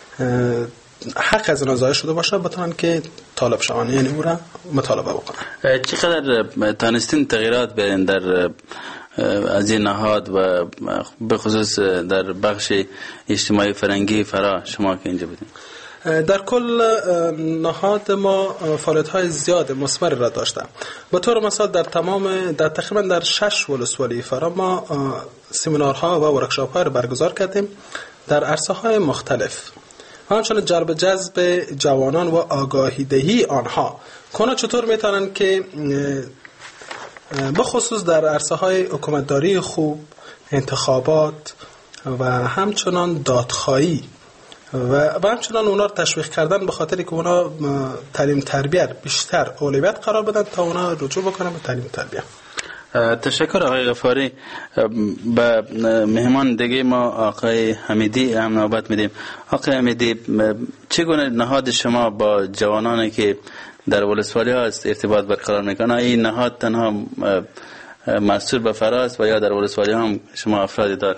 حق از اونا ضایع شده باشه بتونن که طالب شون، یعنی او را مطالبه بکنن. چقدر تانستین تغییرات برین در از این نهاد و به خصوص در بخش اجتماعی فرنگی فرا شما که اینجا بودین؟ در کل نهاد ما فعالیت‌های زیاد مثمر را داشته. به طور مثال در تمام در تقریبا در شش ولسوالی فرا ما سمینارها و ورکشاپ‌ها را برگزار کردیم در عرصه‌های مختلف. همچنین جلب جذب جوانان و آگاهی دهی آنها کنه چطور میتونن که به خصوص در عرصه‌های حکومتداری خوب، انتخابات و همچنان دادخواهی و همچنان اونا رو تشویق کردن به خاطری که اونا تعلیم تربیت بیشتر اولویت قرار بدن تا اونا رجوع بکنن به تعلیم تربیت. تشکر آقای غفاری. به مهمان دیگه ما آقای حمیدی هم نوبت میدیم. آقای حمیدی، چگونه نهاد شما با جوانانی که در ولسوالی ها است ارتباط برقرار میکنه؟ این نهاد تنها مسئول به فراست و یا در ولسوالی ها هم شما افرادی داره؟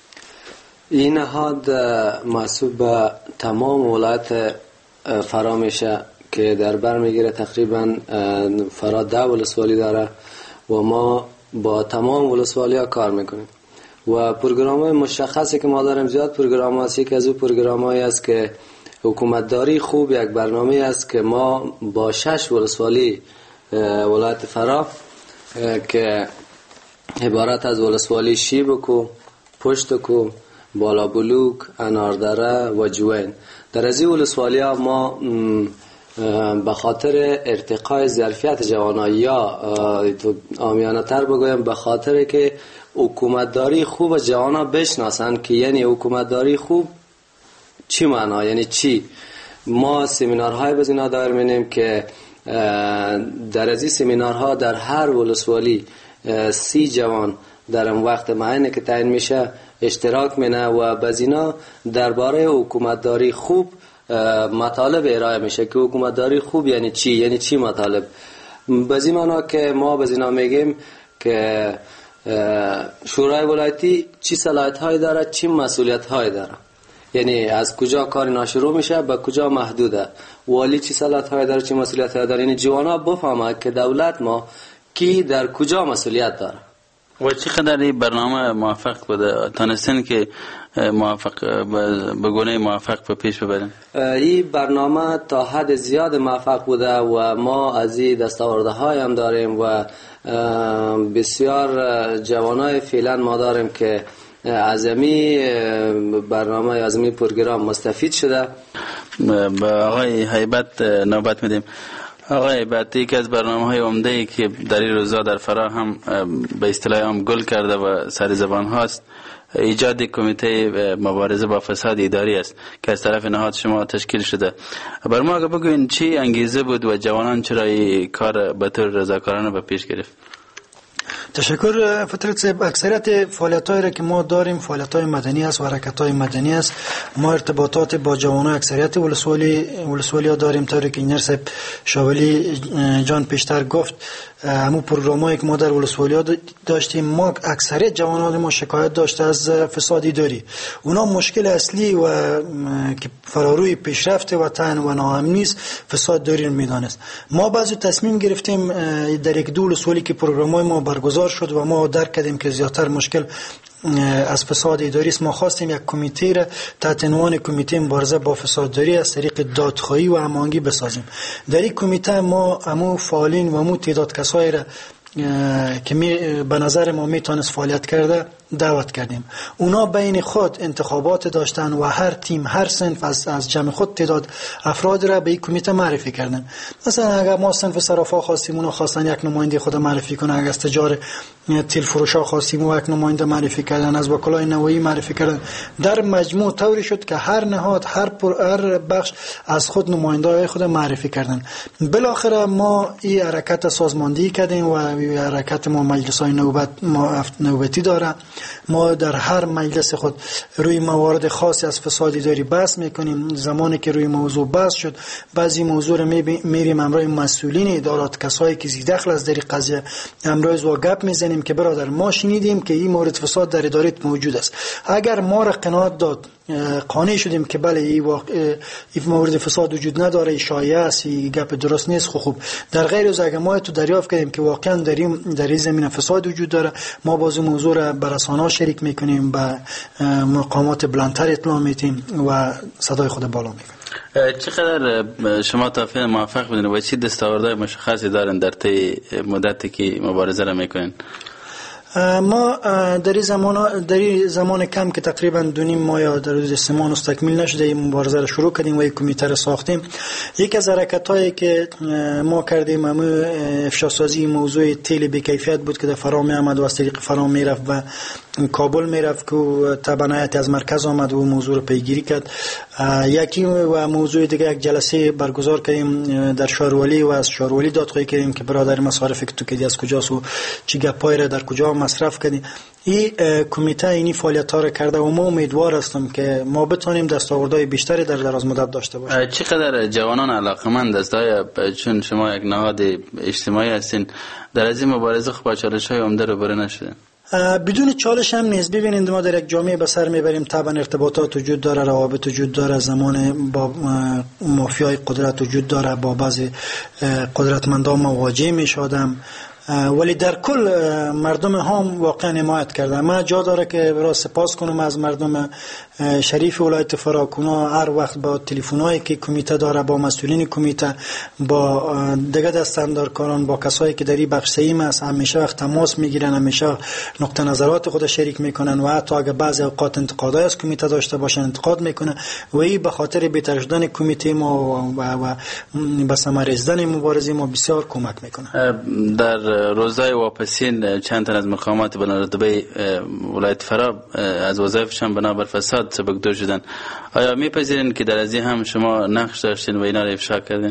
این نهاد مسئول به تمام ولایت فرا میشه که در بر میگیره. تقریبا فرا ده ولسوالی داره و ما با تمام ولسوالی ها کار میکنیم و پروگرام های مشخصی که ما داریم زیاد پروگرام هست. یکی از اون پروگرام هایی است که حکومتداری خوب یک برنامه است که ما با شش ولسوالی ولایت فرا که عبارت از ولسوالی شیبکو، پشتکو، بالا بلوک، اناردره و جوین، در از این ولسوالی ها ما به خاطر ارتقای ظرفیت جوانان یا عامیانه تر بگویم به خاطر که حکومتداری خوب و جوانان بشناسن که یعنی حکومتداری خوب چی معنا، یعنی چی. ما سمینارهای به اینا دایر می‌نیم که در از این سمینارها در هر ولسوالی سی جوان در اون وقت معینه که تعیین میشه اشتراک مینه و بزینا درباره حکومتداری خوب مطالب ارائه میشه که حکومتداری خوب یعنی چی، یعنی چی مطالب. بزی معنا که ما بزینا میگیم که شورای ولایتی چی صلاحیت های داره، چی مسئولیت های داره، یعنی از کجا کار اینا شروع میشه به کجا محدوده، والی چی صلاحیت های داره، چی مسئولیت های داره. یعنی جوانا بفهمه که دولت ما کی در کجا مسئولیت داره. و چقدر این برنامه موفق بوده؟ تانستین که موفق به گونه موفق به پیش ببریم؟ این برنامه تا حد زیاد موفق بوده و ما از این دستاورده های هم داریم و بسیار جوانای فعلا ما داریم که از این برنامه از این پروگرام مستفید شده. به آقای هیبت نوبت میدیم. آقای بعد یکی از برنامه‌های عمده‌ای که در این روزا در فرا هم به اصطلاح هم گل کرده و سر زبان هاست ایجاد کمیته مبارزه با فساد اداری است که از طرف نهاد شما تشکیل شده. بر ما اگه بگوین چی انگیزه بود و جوانان چرا این کار به طور رضاکارانه به پیش گرفت؟ تشکر فطرت صاحب. اکثریت فعالیت‌هایی را که ما داریم فعالیت‌های مدنی است و حرکت‌های مدنی است. ما ارتباطات با جوانان اکثریت ولسوالی ولسوالی‌ها داریم، طوری که انجینر صاحب شاولی جان پیشتر گفت. همون پروگرامایی که ما در ولسوالی‌ها داشتیم، ما اکثریت جوانان ما شکایت داشته از فساد اداری. اونا مشکل اصلی و که فراروی پیشرفت وطن و ناامنی است فساد اداری میدانست. ما بعضی تصمیم گرفتیم در یک دو ولسوالی که پروگرام‌های ما برگزار شد و ما درک کردیم که زیاتر مشکل از فساد اداری است. ما خواستیم یک کمیته را تحت عنوان کمیته مبارزه با فساد اداری از طریق دادخواهی و هماهنگی بسازیم. در این کمیته ما همو فعالین و همو تعداد کسایی را که می به نظر ما میتونست فعالیت کرده دعوت کردیم. اونا بین خود انتخابات داشتن و هر تیم هر صنف از از جمع خود تعداد افراد را به این کمیته معرفی کردن. مثلا اگر ما صنف صرافا خواستیم اونا خواستن یک نماینده خود معرفی کنن، اگر از تجار تیل فروشا خواستیم و یک نماینده معرفی کردن، از وکلای نوایی معرفی کردن. در مجموع طوری شد که هر نهاد هر پر هر بخش از خود نماینده‌های خود معرفی کردن. بالاخره ما این حرکت سازماندهی کردیم و حرکت ما مجلس‌های نوبت ما نوبتی داره. ما در هر مجلس خود روی موارد خاصی از فساد اداری بحث میکنیم. زمانی که روی موضوع بحث شد، بعضی موضوع رو میریم امروی مسئولین ادارات، کسایی که زیدخل از در قضیه امروز و گپ میزنیم که برادر ما شنیدیم که این مورد فساد در اداره موجود است. اگر ما را قناعت داد قانع شدیم که بله این واقع این مورد فساد وجود نداره، شایعه است، گپ درست نیست، خب خوب در غیر از اگر ما تو دریافت کردیم که واقعا در این در این زمینه فساد وجود داره، ما باز موضوع را به رسانه‌ها شریک میکنیم، به مقامات بلندتر اطلاع میدیم و صدای خود بالا میکنیم. چقدر شما تا فعلا موفق بودین و چه دستاوردهای مشخصی دارین در طی مدتی که مبارزه را میکنین؟ ما در زمان در زمان کم که تقریبا دو نیم ماه یا در روز سه ماه تکمیل نشده این مبارزه را شروع کردیم و یک کمیته را ساختیم. یک از حرکت‌هایی که ما کردیم همون افشا سازی موضوع تیل بی‌کیفیت بود که در فرام آمد و از طریق فرام میرفت و کابل میرفت که تبعیت از مرکز آمد و موضوع رو پیگیری کرد. یکی و موضوع دیگه یک جلسه برگزار کردیم در شارولی و از شارولی دادخواهی کردیم که برادر مصارف که تو کدی از کجاست و چی گپای را در کجا مصرف کردیم. این کمیته اینی فعالیت‌ها را کرده و ما امیدوار هستم که ما بتونیم دستاوردهای بیشتری در دراز مدت داشته باشیم. چقدر جوانان علاقمند است؟ چون شما یک نهاد اجتماعی هستین، در از این مبارزه خب چالش‌های عمده رو بره نشدن؟ بدون چالش هم نیست. ببینید ما در یک جامعه به سر میبریم، طبعا ارتباطات وجود داره، روابط وجود داره، زمان با مافیای قدرت وجود داره، با بعضی قدرتمندان مواجه میشدم، ولی در کل مردم هم واقعا حمایت کرده. من جا داره که برای سپاس کنم از مردم شریف ولایت فراکونا. هر وقت با تلفن‌هایی که کمیته داره، با مسئولین کمیته، با دیگه دستاندارکاران، با کسایی که در این بخش سیم است، همیشه وقت تماس میگیرن، همیشه نقطه نظرات خود شریک میکنن و حتی اگه بعضی اوقات انتقادای از کمیته داشته باشن انتقاد میکنن و این به خاطر بهتر شدن کمیته ما و, و به ثمر رسیدن مبارزه ما بسیار کمک میکنه. در روزهای واپسین چند تن از مقامات بلندرتبه ولایت فرا از وظایفشان بنابر فساد سبکدار شدن. آیا میپذیرین که در ازی هم شما نقش داشتین و اینا رو افشا کردین؟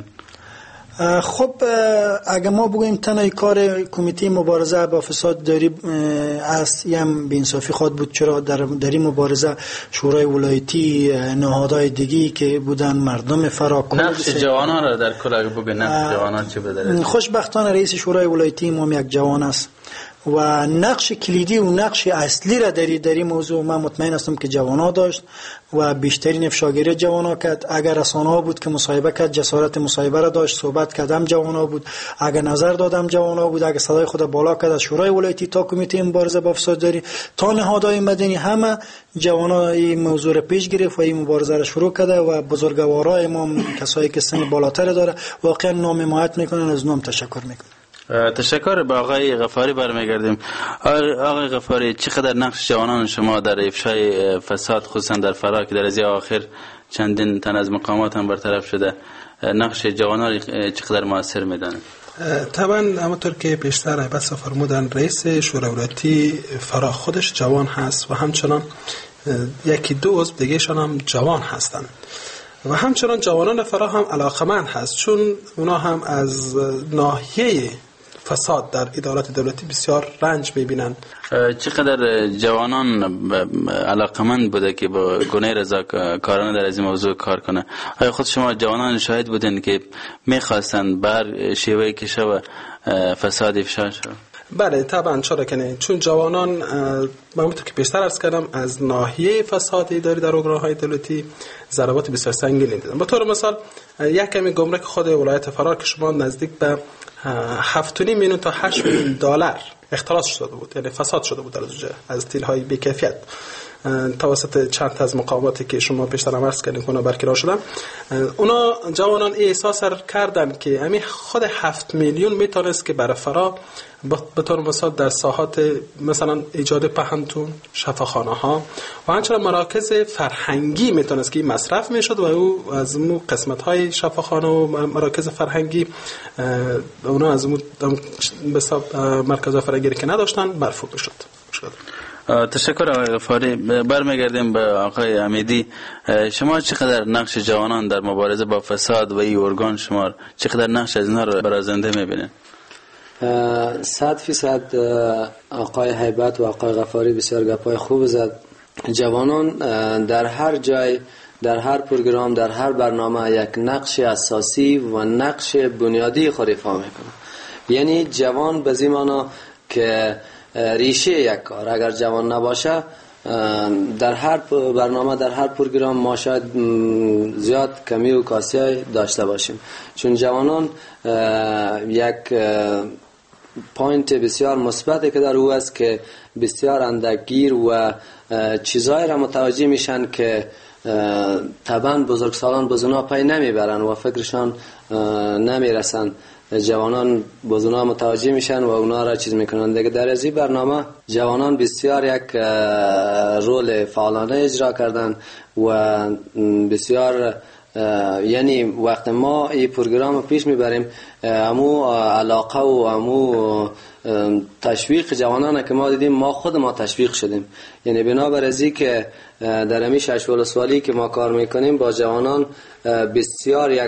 خب اگه ما بگوییم تنها کار کمیته مبارزه با فساد داری است، یم به انصافی خود بود. چرا در در این مبارزه شورای ولایتی، نهادهای دیگی که بودن، مردم فراکونا، نقش جوانان را در کل اگه بگوین نقش جوانان چه بداره؟ خوشبختانه رئیس شورای ولایتی ما یک جوان است و نقش کلیدی و نقش اصلی را در در این موضوع من مطمئن هستم که جوانا داشت و بیشترین افشاگیری جوانا کرد. اگر رسانه‌ها بود که مصاحبه کرد، جسارت مصاحبه را داشت، صحبت کردم جوانا بود، اگر نظر دادم جوانا بود، اگر صدای خود بالا کرد از شورای ولایتی تا کمیته مبارزه با فساد داری تا نهادهای مدنی، همه جوانا این موضوع را پیش گرفت و این مبارزه را شروع کرده و بزرگوارای ما کسایی که سن بالاتر داره واقعا نام حمایت میکنن. از نام تشکر میکنم. تشکر به آقای غفاری برمیگردیم. آقای غفاری، چقدر نقش جوانان شما در افشای فساد خصوصا در فرا که در از آخر چندین تن از مقامات هم برطرف شده، نقش جوانان چقدر موثر میدانه؟ طبعا همونطور که پیشتر بس فرمودن رئیس شورای ولایتی فرا خودش جوان هست و همچنان یکی دو عضو دیگه‌شان هم جوان هستند و همچنان جوانان فرا هم علاقمند هست، چون اونا هم از ناحیه فساد در ادارات دولتی بسیار رنج میبینند. چقدر جوانان علاقمند بوده که با گونه رضاکارانه در از این موضوع کار کنه؟ آیا خود شما جوانان شاهد بودین که میخواستند بر شیوه کشه و فساد افشا شد؟ بله طبعا، چرا که نه، چون جوانان همونطور که پیشتر عرض کردم از ناحیه فساد اداری در ارگان‌های دولتی ضربات بسیار سنگینی دیدن. به طور مثال یک کمی گمرک خود ولایت فرار که شما نزدیک به هفت و نیم میلیون تا هشت میلیون دلار اختلاس شده بود، یعنی فساد شده بود در اونجا از تیل‌های بی‌کیفیت توسط چند از مقاماتی که شما پیشتر عرض کردین که اونا برقرار شدن. اونا جوانان احساس کردن که همین خود هفت میلیون میتونست که برای فرا به طور مثال در ساحات مثلا ایجاد پهنتون، شفاخانه ها و همچنین مراکز فرهنگی میتونست که مصرف میشد و او از مو قسمت های شفاخانه و مراکز فرهنگی اونا از مو به حساب مرکز فرهنگی که نداشتن مرفوع میشد. تشکر آقای غفاری. برمیگردیم به آقای امیدی. شما چقدر نقش جوانان در مبارزه با فساد و این ارگان شمار چقدر نقش از اینا رو برازنده میبینید؟ صد فیصد آقای هیبت و آقای غفاری بسیار گپای خوب زد. جوانان در هر جای، در هر پروگرام، در هر برنامه یک نقش اساسی و نقش بنیادی خود ایفا میکنه. یعنی جوان به زمانه که ریشه یک کار، اگر جوان نباشه در هر برنامه، در هر پروگرام ما شاید زیاد کمی و کاسی داشته باشیم، چون جوانان یک پوینت بسیار مثبتی که در او است که بسیار اندکگیر و چیزایی را متوجه میشن که طبعا بزرگسالان بزرگا پای نمیبرن و فکرشان نمیرسن. جوانان بزرگا متوجه میشن و اونا را چیز میکنن. دیگه در از این برنامه جوانان بسیار یک رول فعالانه اجرا کردن و بسیار یعنی وقت ما این پروگرام پیش میبریم امو علاقه و امو تشویق جوانان که ما دیدیم ما خود ما تشویق شدیم. یعنی بنابر ازی که در امی شش ولسوالی که ما کار میکنیم با جوانان بسیار یک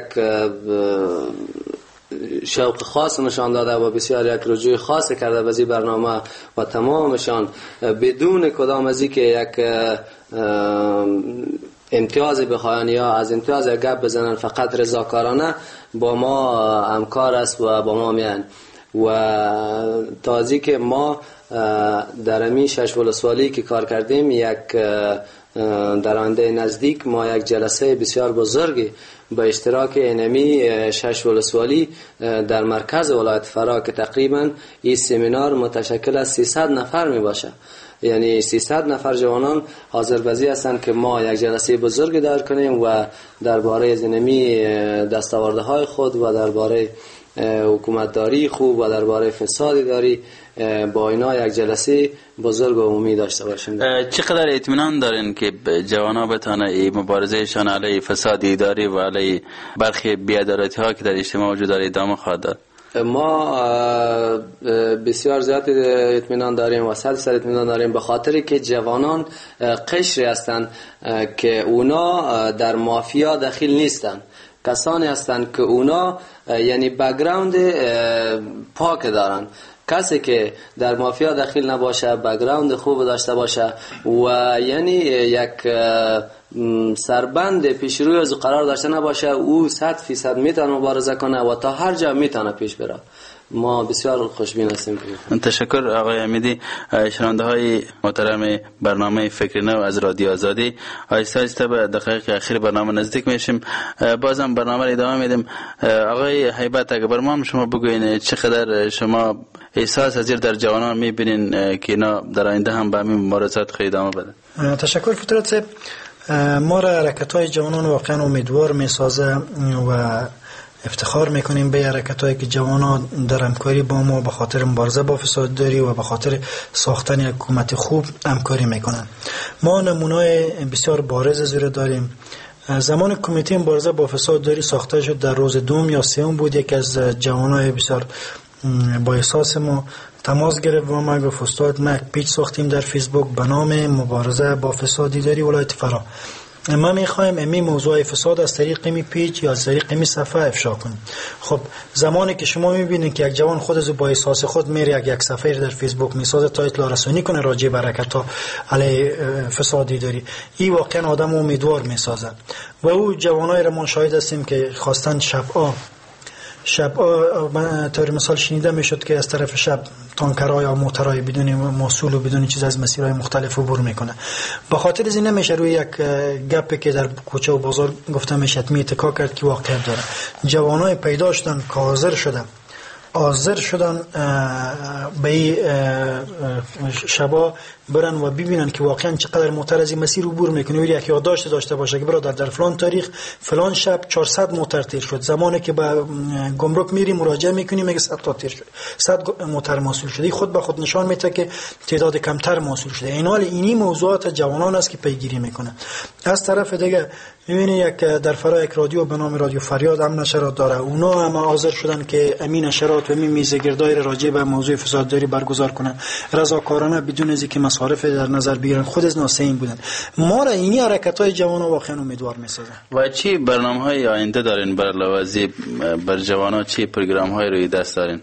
شوق خاص نشان داده و بسیار یک رجوع خاص کرده به این برنامه و تمامشان بدون کدام ازی که یک امتیاز بخواین یا از امتیاز گپ بزنن فقط رضاکارانه با ما همکار است و با ما میان. و تازی که ما در امی شش ولسوالی که کار کردیم یک در آینده نزدیک ما یک جلسه بسیار بزرگی با اشتراک انمی شش ولسوالی در مرکز ولایت فرا که تقریبا این سمینار متشکل از سیصد نفر می باشه. یعنی سیصد نفر جوانان حاضر بزی هستند که ما یک جلسه بزرگی دار کنیم و درباره زنمی دستاوردهای خود و درباره حکومتداری خوب و درباره فساد داری با اینا یک جلسه بزرگ و عمومی داشته باشیم. چقدر اطمینان دارین که جوانا بتونه این مبارزهشان علیه فساد اداری و علیه برخی بی‌عدالتی ها که در اجتماع وجود داره ادامه خواهد داد؟ ما بسیار زیاد اطمینان داریم و صد درصد اطمینان داریم به خاطری که جوانان قشری هستند که اونا در مافیا داخل نیستند. کسانی هستند که اونا یعنی بک‌گراند پاک دارن. کسی که در مافیا داخل نباشه، بک‌گراند خوب داشته باشه و یعنی یک سربند پیش روی از قرار داشته نباشه، او صد فیصد میتونه مبارزه کنه و تا هر جا میتونه پیش بره. ما بسیار خوشبین هستیم. تشکر آقای امیدی. شنونده های محترم برنامه فکر نو از رادیو آزادی، آهسته آهسته به دقایق اخیر برنامه نزدیک میشیم. بازم برنامه را ادامه میدیم. آقای هیبت اگر بر ما شما بگوین چقدر شما احساس از در جوانان میبینین که اینا در آینده هم به همین مبارزات خود ادامه بدن؟ تشکر فطرت صاحب. ما را حرکت‌های جوانان واقعا امیدوار میسازه و افتخار میکنیم به حرکت‌هایی که جوانان در همکاری با ما به خاطر مبارزه با فساد داری و به خاطر ساختن یک حکومت خوب همکاری میکنن. ما نمونه‌های بسیار بارز زیر داریم. زمان کمیته مبارزه با فساد داری ساخته شد در روز دوم یا سوم بود. یک از جوانای بسیار با احساس ما تماس گرفت و ما گفت استاد ما یک پیج ساختیم در فیسبوک به نام مبارزه با فساد داری ولایت فرا. ما میخوایم امی موضوع فساد از طریق امی پیج یا از طریق امی صفحه افشا کنیم. خب زمانی که شما میبینید که یک جوان خود از با احساس خود میره یک یک صفحه در فیسبوک میسازه تا اطلاع رسانی کنه راجع به حرکت‌ها علیه فسادی داری، این واقعا آدم امیدوار میسازه. و او جوانای را ما شاهد هستیم که خواستن شب‌ها شب‌ها طور مثال شنیده میشد که از طرف شب تانکرها یا موترهای بدون موصول و بدون چیز از مسیرهای مختلف عبور میکنه. به خاطر از این نمیشه روی یک گپی که در کوچه و بازار گفته میشه می اتکا کرد که واقعیت داره. جوانای پیدا شدن که حاضر شدن حاضر شدن به این شبا برن و ببینن که واقعا چقدر موتر از این مسیر عبور میکنه. ولی یک یادداشت داشته باشه که برادر در فلان تاریخ فلان شب چهارصد موتر تیر شد. زمانی که به گمرک میری مراجعه میکنی میگه صد تا تیر شد، صد موتر موصول شده. خود به خود نشان میده که تعداد کمتر موصول شده. این حال اینی موضوعات جوانان است که پیگیری میکنه. از طرف دیگه میبینی یک در فرا یک رادیو به نام رادیو فریاد هم نشرات داره. اونا هم حاضر شدن که امین نشرات و امین میزگردای راجع به موضوع فسادداری برگزار کنن رضاکارانه بدون از اینکه مصارف در نظر بگیرن. خود از ناسین بودن. ما را اینی حرکت‌های جوانا واقعا امیدوار می‌سازه. و چی برنامه‌های آینده دارین برای لوازی بر جوانا؟ چی پروگرام‌های روی دست دارین؟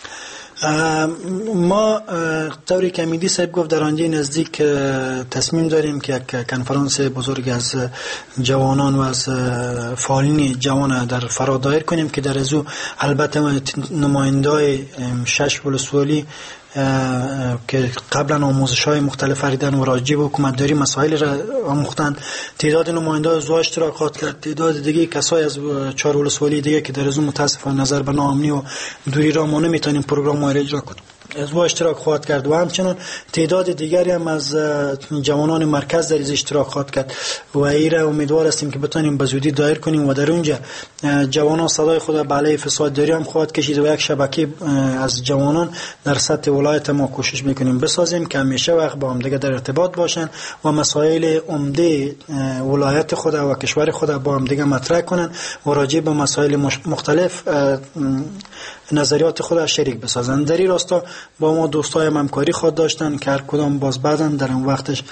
ما طوری که امیدی صاحب گفت در آنجا نزدیک تصمیم داریم که یک کنفرانس بزرگ از جوانان و از فعالین جوان در فرا دایر کنیم که در ازو البته نمایندای شش ولسوالی که قبلا آموزش‌های مختلف فریدن و راجع به حکومتداری مسائل را آموختند. تعداد نماینده‌ها از اشتراکات کرد. تعداد دیگه کسای از چهار ولسوالی دیگه که در از متاسفانه نظر به ناامنی و دوری را ما نمیتونیم پروگرام را اجرا کنیم از با اشتراک خواهد کرد و همچنان تعداد دیگری هم از جوانان مرکز در از اشتراک خواهد کرد و ایره امیدوار هستیم که بتونیم به زودی دایر کنیم و در اونجا جوانان صدای خود به علیه فسادداری هم خواهد کشید و یک شبکه از جوانان در سطح ولایت ما کوشش میکنیم بسازیم که همیشه وقت با هم دیگه در ارتباط باشن و مسائل عمده ولایت خود و کشور خود با هم دیگه مطرح کنن و راجع به مسائل مختلف نظریات خود شریک بسازن. در این راستا با ما دوستای همکاری خود داشتن که هر کدام باز بعداً در اون وقتش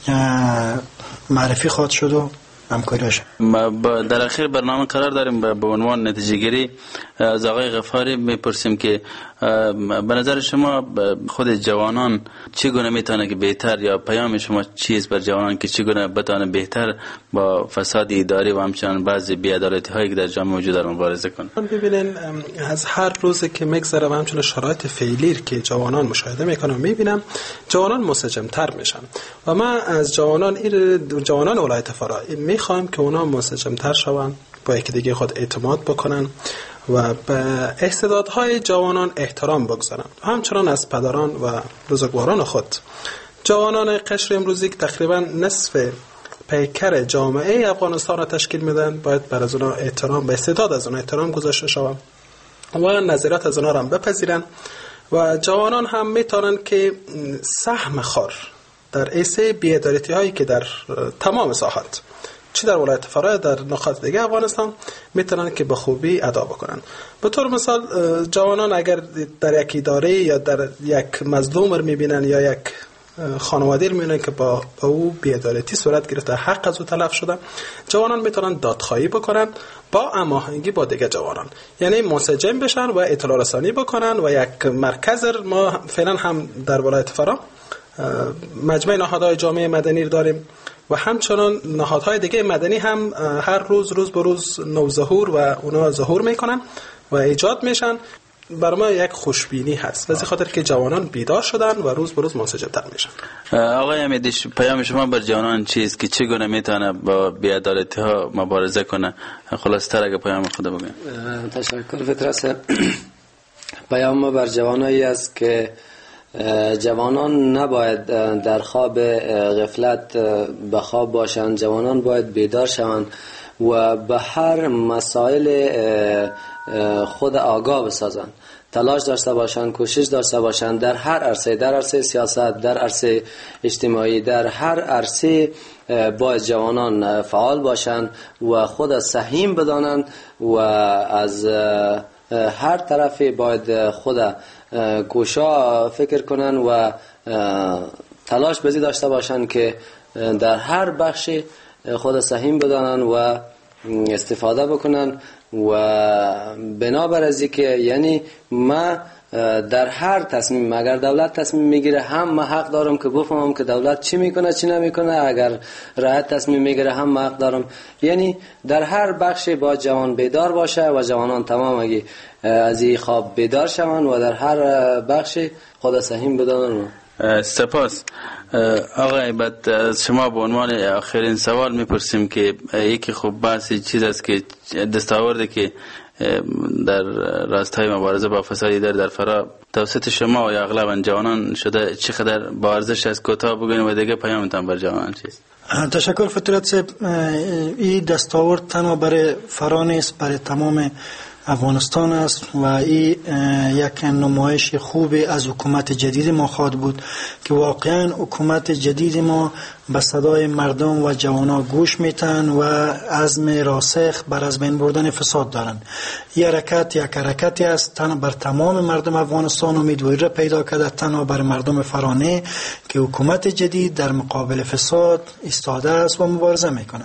معرفی خواهد شد و همکاری شد. در اخیر برنامه قرار داریم به عنوان نتیجه گیری از آقای غفاری میپرسیم که به نظر شما خود جوانان چگونه میتونه که بهتر یا پیام شما چیز بر جوانان که چگونه بتونه بهتر با فساد اداری و همچنان بعضی بی‌عدالتی هایی که در جامعه موجود دارن مبارزه کنن؟ ببینین از هر روزی که میگذره و همچنان شرایط فعلی که جوانان مشاهده میکنم میبینم جوانان منسجم‌تر میشن و ما از جوانان این جوانان ولایت فرا میخوایم که اونا منسجم‌تر شون، با یکی دیگه خود اعتماد بکنن و به استعدادهای جوانان احترام بگذارن. همچنان از پدران و بزرگواران خود جوانان قشر امروزی که تقریبا نصف پیکر جامعه افغانستان را تشکیل میدن باید بر از اونا احترام به استعداد از اونا احترام گذاشته شود و نظریات از اونا را بپذیرن و جوانان هم میتونن که سهم خور در ایسه بی‌عدالتی هایی که در تمام ساحات چی در ولایت فرا در نقاط دیگه افغانستان میتونن که به خوبی ادا بکنن. به طور مثال جوانان اگر در یک اداره یا در یک مظلوم رو میبینن یا یک خانواده رو میبینن که با, با او بی‌عدالتی صورت گرفته حق از او تلف شده، جوانان میتونن دادخواهی بکنن با هماهنگی با دیگه جوانان، یعنی منسجم بشن و اطلاع رسانی بکنن و یک مرکز ما فعلا هم در ولایت فرا مجمع نهادهای جامعه مدنی داریم و همچنان نهادهای دیگه مدنی هم هر روز روز به روز نو ظهور و اونا ظهور میکنن و ایجاد میشن. برای ما یک خوشبینی هست واسه خاطر که جوانان بیدار شدن و روز به روز منسجم‌تر میشن. آقای امیدی پیام شما بر جوانان چیست که چگونه میتونه با بی‌عدالتی ها مبارزه کنه؟ خلاص تر اگه پیام خود بگین. تشکر فطرت. پیام ما بر جوانایی است که جوانان نباید در خواب غفلت به خواب باشند، جوانان باید بیدار شوند و به هر مسائل خود آگاه بسازند، تلاش داشته باشند، کوشش داشته باشند در هر عرصه، در عرصه سیاست، در عرصه اجتماعی، در هر عرصه باید جوانان فعال باشند و خود سهیم بدانند و از هر طرف باید خود کوشا فکر کنن و تلاش بزی داشته باشن که در هر بخش خود سهیم بدانن و استفاده بکنن و بنابر از که یعنی ما در هر تصمیم اگر دولت تصمیم میگیره هم ما حق دارم که بفهمم که دولت چی میکنه چی نمیکنه، اگر رعایت تصمیم میگیره هم ما حق دارم، یعنی در هر بخشی با جوان بیدار باشه و جوانان تمام اگه از این خواب بیدار شوند و در هر بخشی خود سهیم بدانن. سپاس آقای بعد از شما به عنوان آخرین سوال میپرسیم که یکی خوب بحث چیز است که دستاورده که در راستای مبارزه با فساد اداری در فرا توسط شما و یا اغلب جوانان شده چقدر با ارزش از کوتاه بگوین و دیگه پیامتان بر جوانان چیست؟ تشکر فطرت صاحب. این دستاورد تنها برای فرا نیست، برای تمام افغانستان است و این یک نمایش خوبی از حکومت جدید ما خواهد بود که واقعا حکومت جدید ما به صدای مردم و جوانان گوش میتن و عزم راسخ بر از بین بردن فساد دارن. این حرکت یک حرکتی است تنها بر تمام مردم افغانستان امیدواری را پیدا کرده، تنها بر مردم فرانه که حکومت جدید در مقابل فساد ایستاده است و مبارزه میکنه.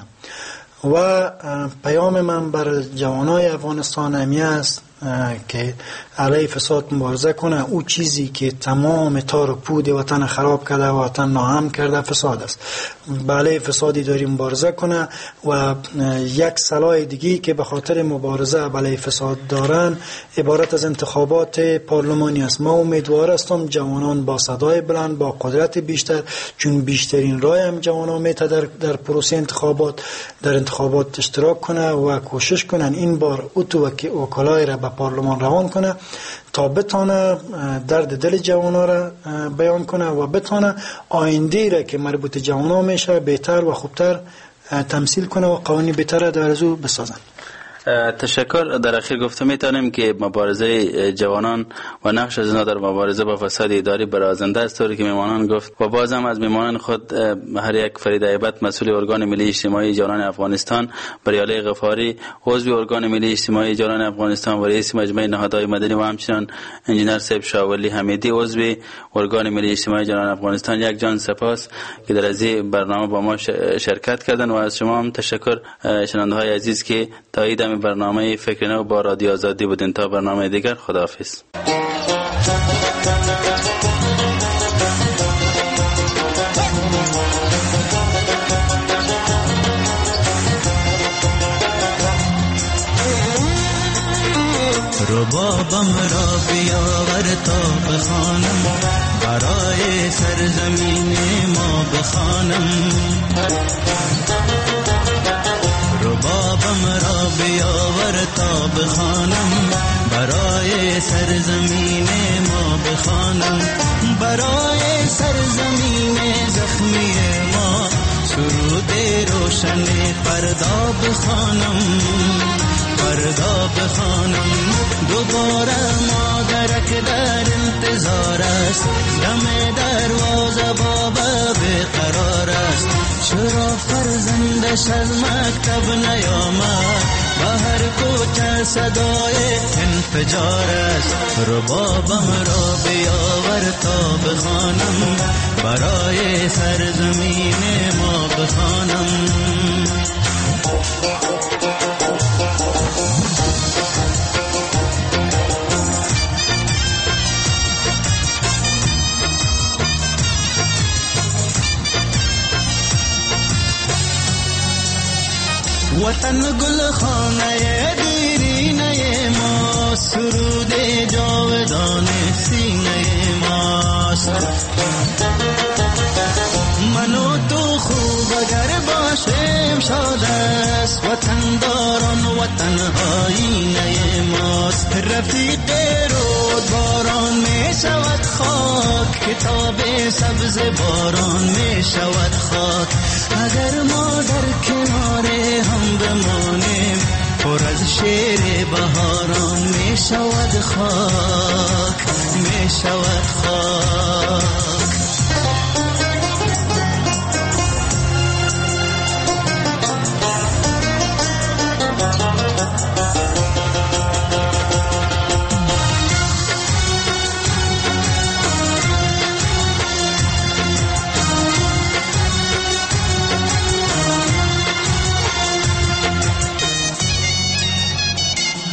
و پیام من بر جوانای افغانستان همی است که علیه فساد مبارزه کنه. او چیزی که تمام تار و پود وطن خراب کرده و وطن ناامن کرده فساد است. علیه فسادی داری مبارزه کنه و یک سلاح دیگی که به خاطر مبارزه علیه فساد دارن عبارت از انتخابات پارلمانی است. ما امیدوار هستم جوانان با صدای بلند با قدرت بیشتر، چون بیشترین رای هم جوانان میته در در پروسه انتخابات در انتخابات اشتراک کنه و کوشش کنن این بار اوتو وکلای را به پارلمان روان کنه تا بتونه درد دل جوانا را بیان کنه و بتونه آینده را که مربوط جوانا میشه بهتر و خوبتر تمثیل کنه و قوانین بهتر در ازو بسازن. تشکر. در اخیر گفته میتونیم که مبارزه جوانان و نقش از اینا در مبارزه با فساد اداری برازنده است، طوری که میمانان گفت و بازم از میمانان خود هر یک فرید عیبت مسئول ارگان ملی اجتماعی جوانان افغانستان، بریالی غفاری عضو ارگان ملی اجتماعی جوانان افغانستان و رئیس مجمع نهادهای مدنی و همچنین انجینر صاحب شاولی حمیدی عضو ارگان ملی اجتماعی جوانان افغانستان یک جان سپاس که در از برنامه با ما شرکت کردن و از شما هم تشکر شنونده های عزیز که تایید برنامه فکر نو با رادیو آزادی بودین. تا برنامه دیگر خداحافظ. ربابم را بیاور تا بخوانم، برای سرزمین ما بخوانم. ربابم را بیاور تا بخوانم، برای سرزمین ما بخوانم. برای سرزمین زخمی ما سرود روشن فردا بخوانم، فردا بخوانم. دوباره مادرک در انتظار است، دم دروازه بابا بقرار است. چرا فرزندش از مکتب نیامد، به هر کوچه صدای انفجار است. ربابم را بیاور تا بخوانم، برای سرزمین ما بخوانم. وطن گل خانه دیرینه ما، سرود جاودان سینه ماست. من و تو خوب اگر باشیم شاد است، وطن داران وطن آینه ماست. رفیق رود باران می شود خاک، کتاب سبز باران می شود خاک. اگر ما در کنار هم بمانیم، پر از شعر بهاران می شود خاک، می شود خاک.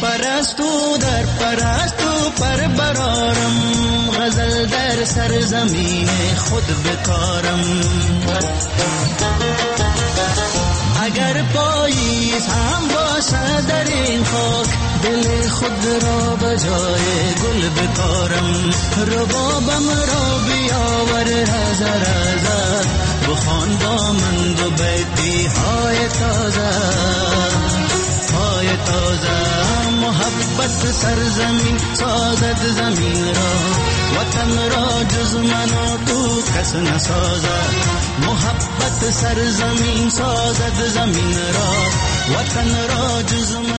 پرستو در پرستو پر برارم، غزل در سرزمین خود بکارم. اگر پاییز هم باشه در این خاک، دل خود را به جای گل بکارم. ربابم را بیاور هزار هزار، بخوان با من دو بیتی های تازه های تازه. محبت سرزمین سازد زمین را، وطن را جز من و تو کس نسازد. محبت سرزمین سازد زمین را، وطن را جز من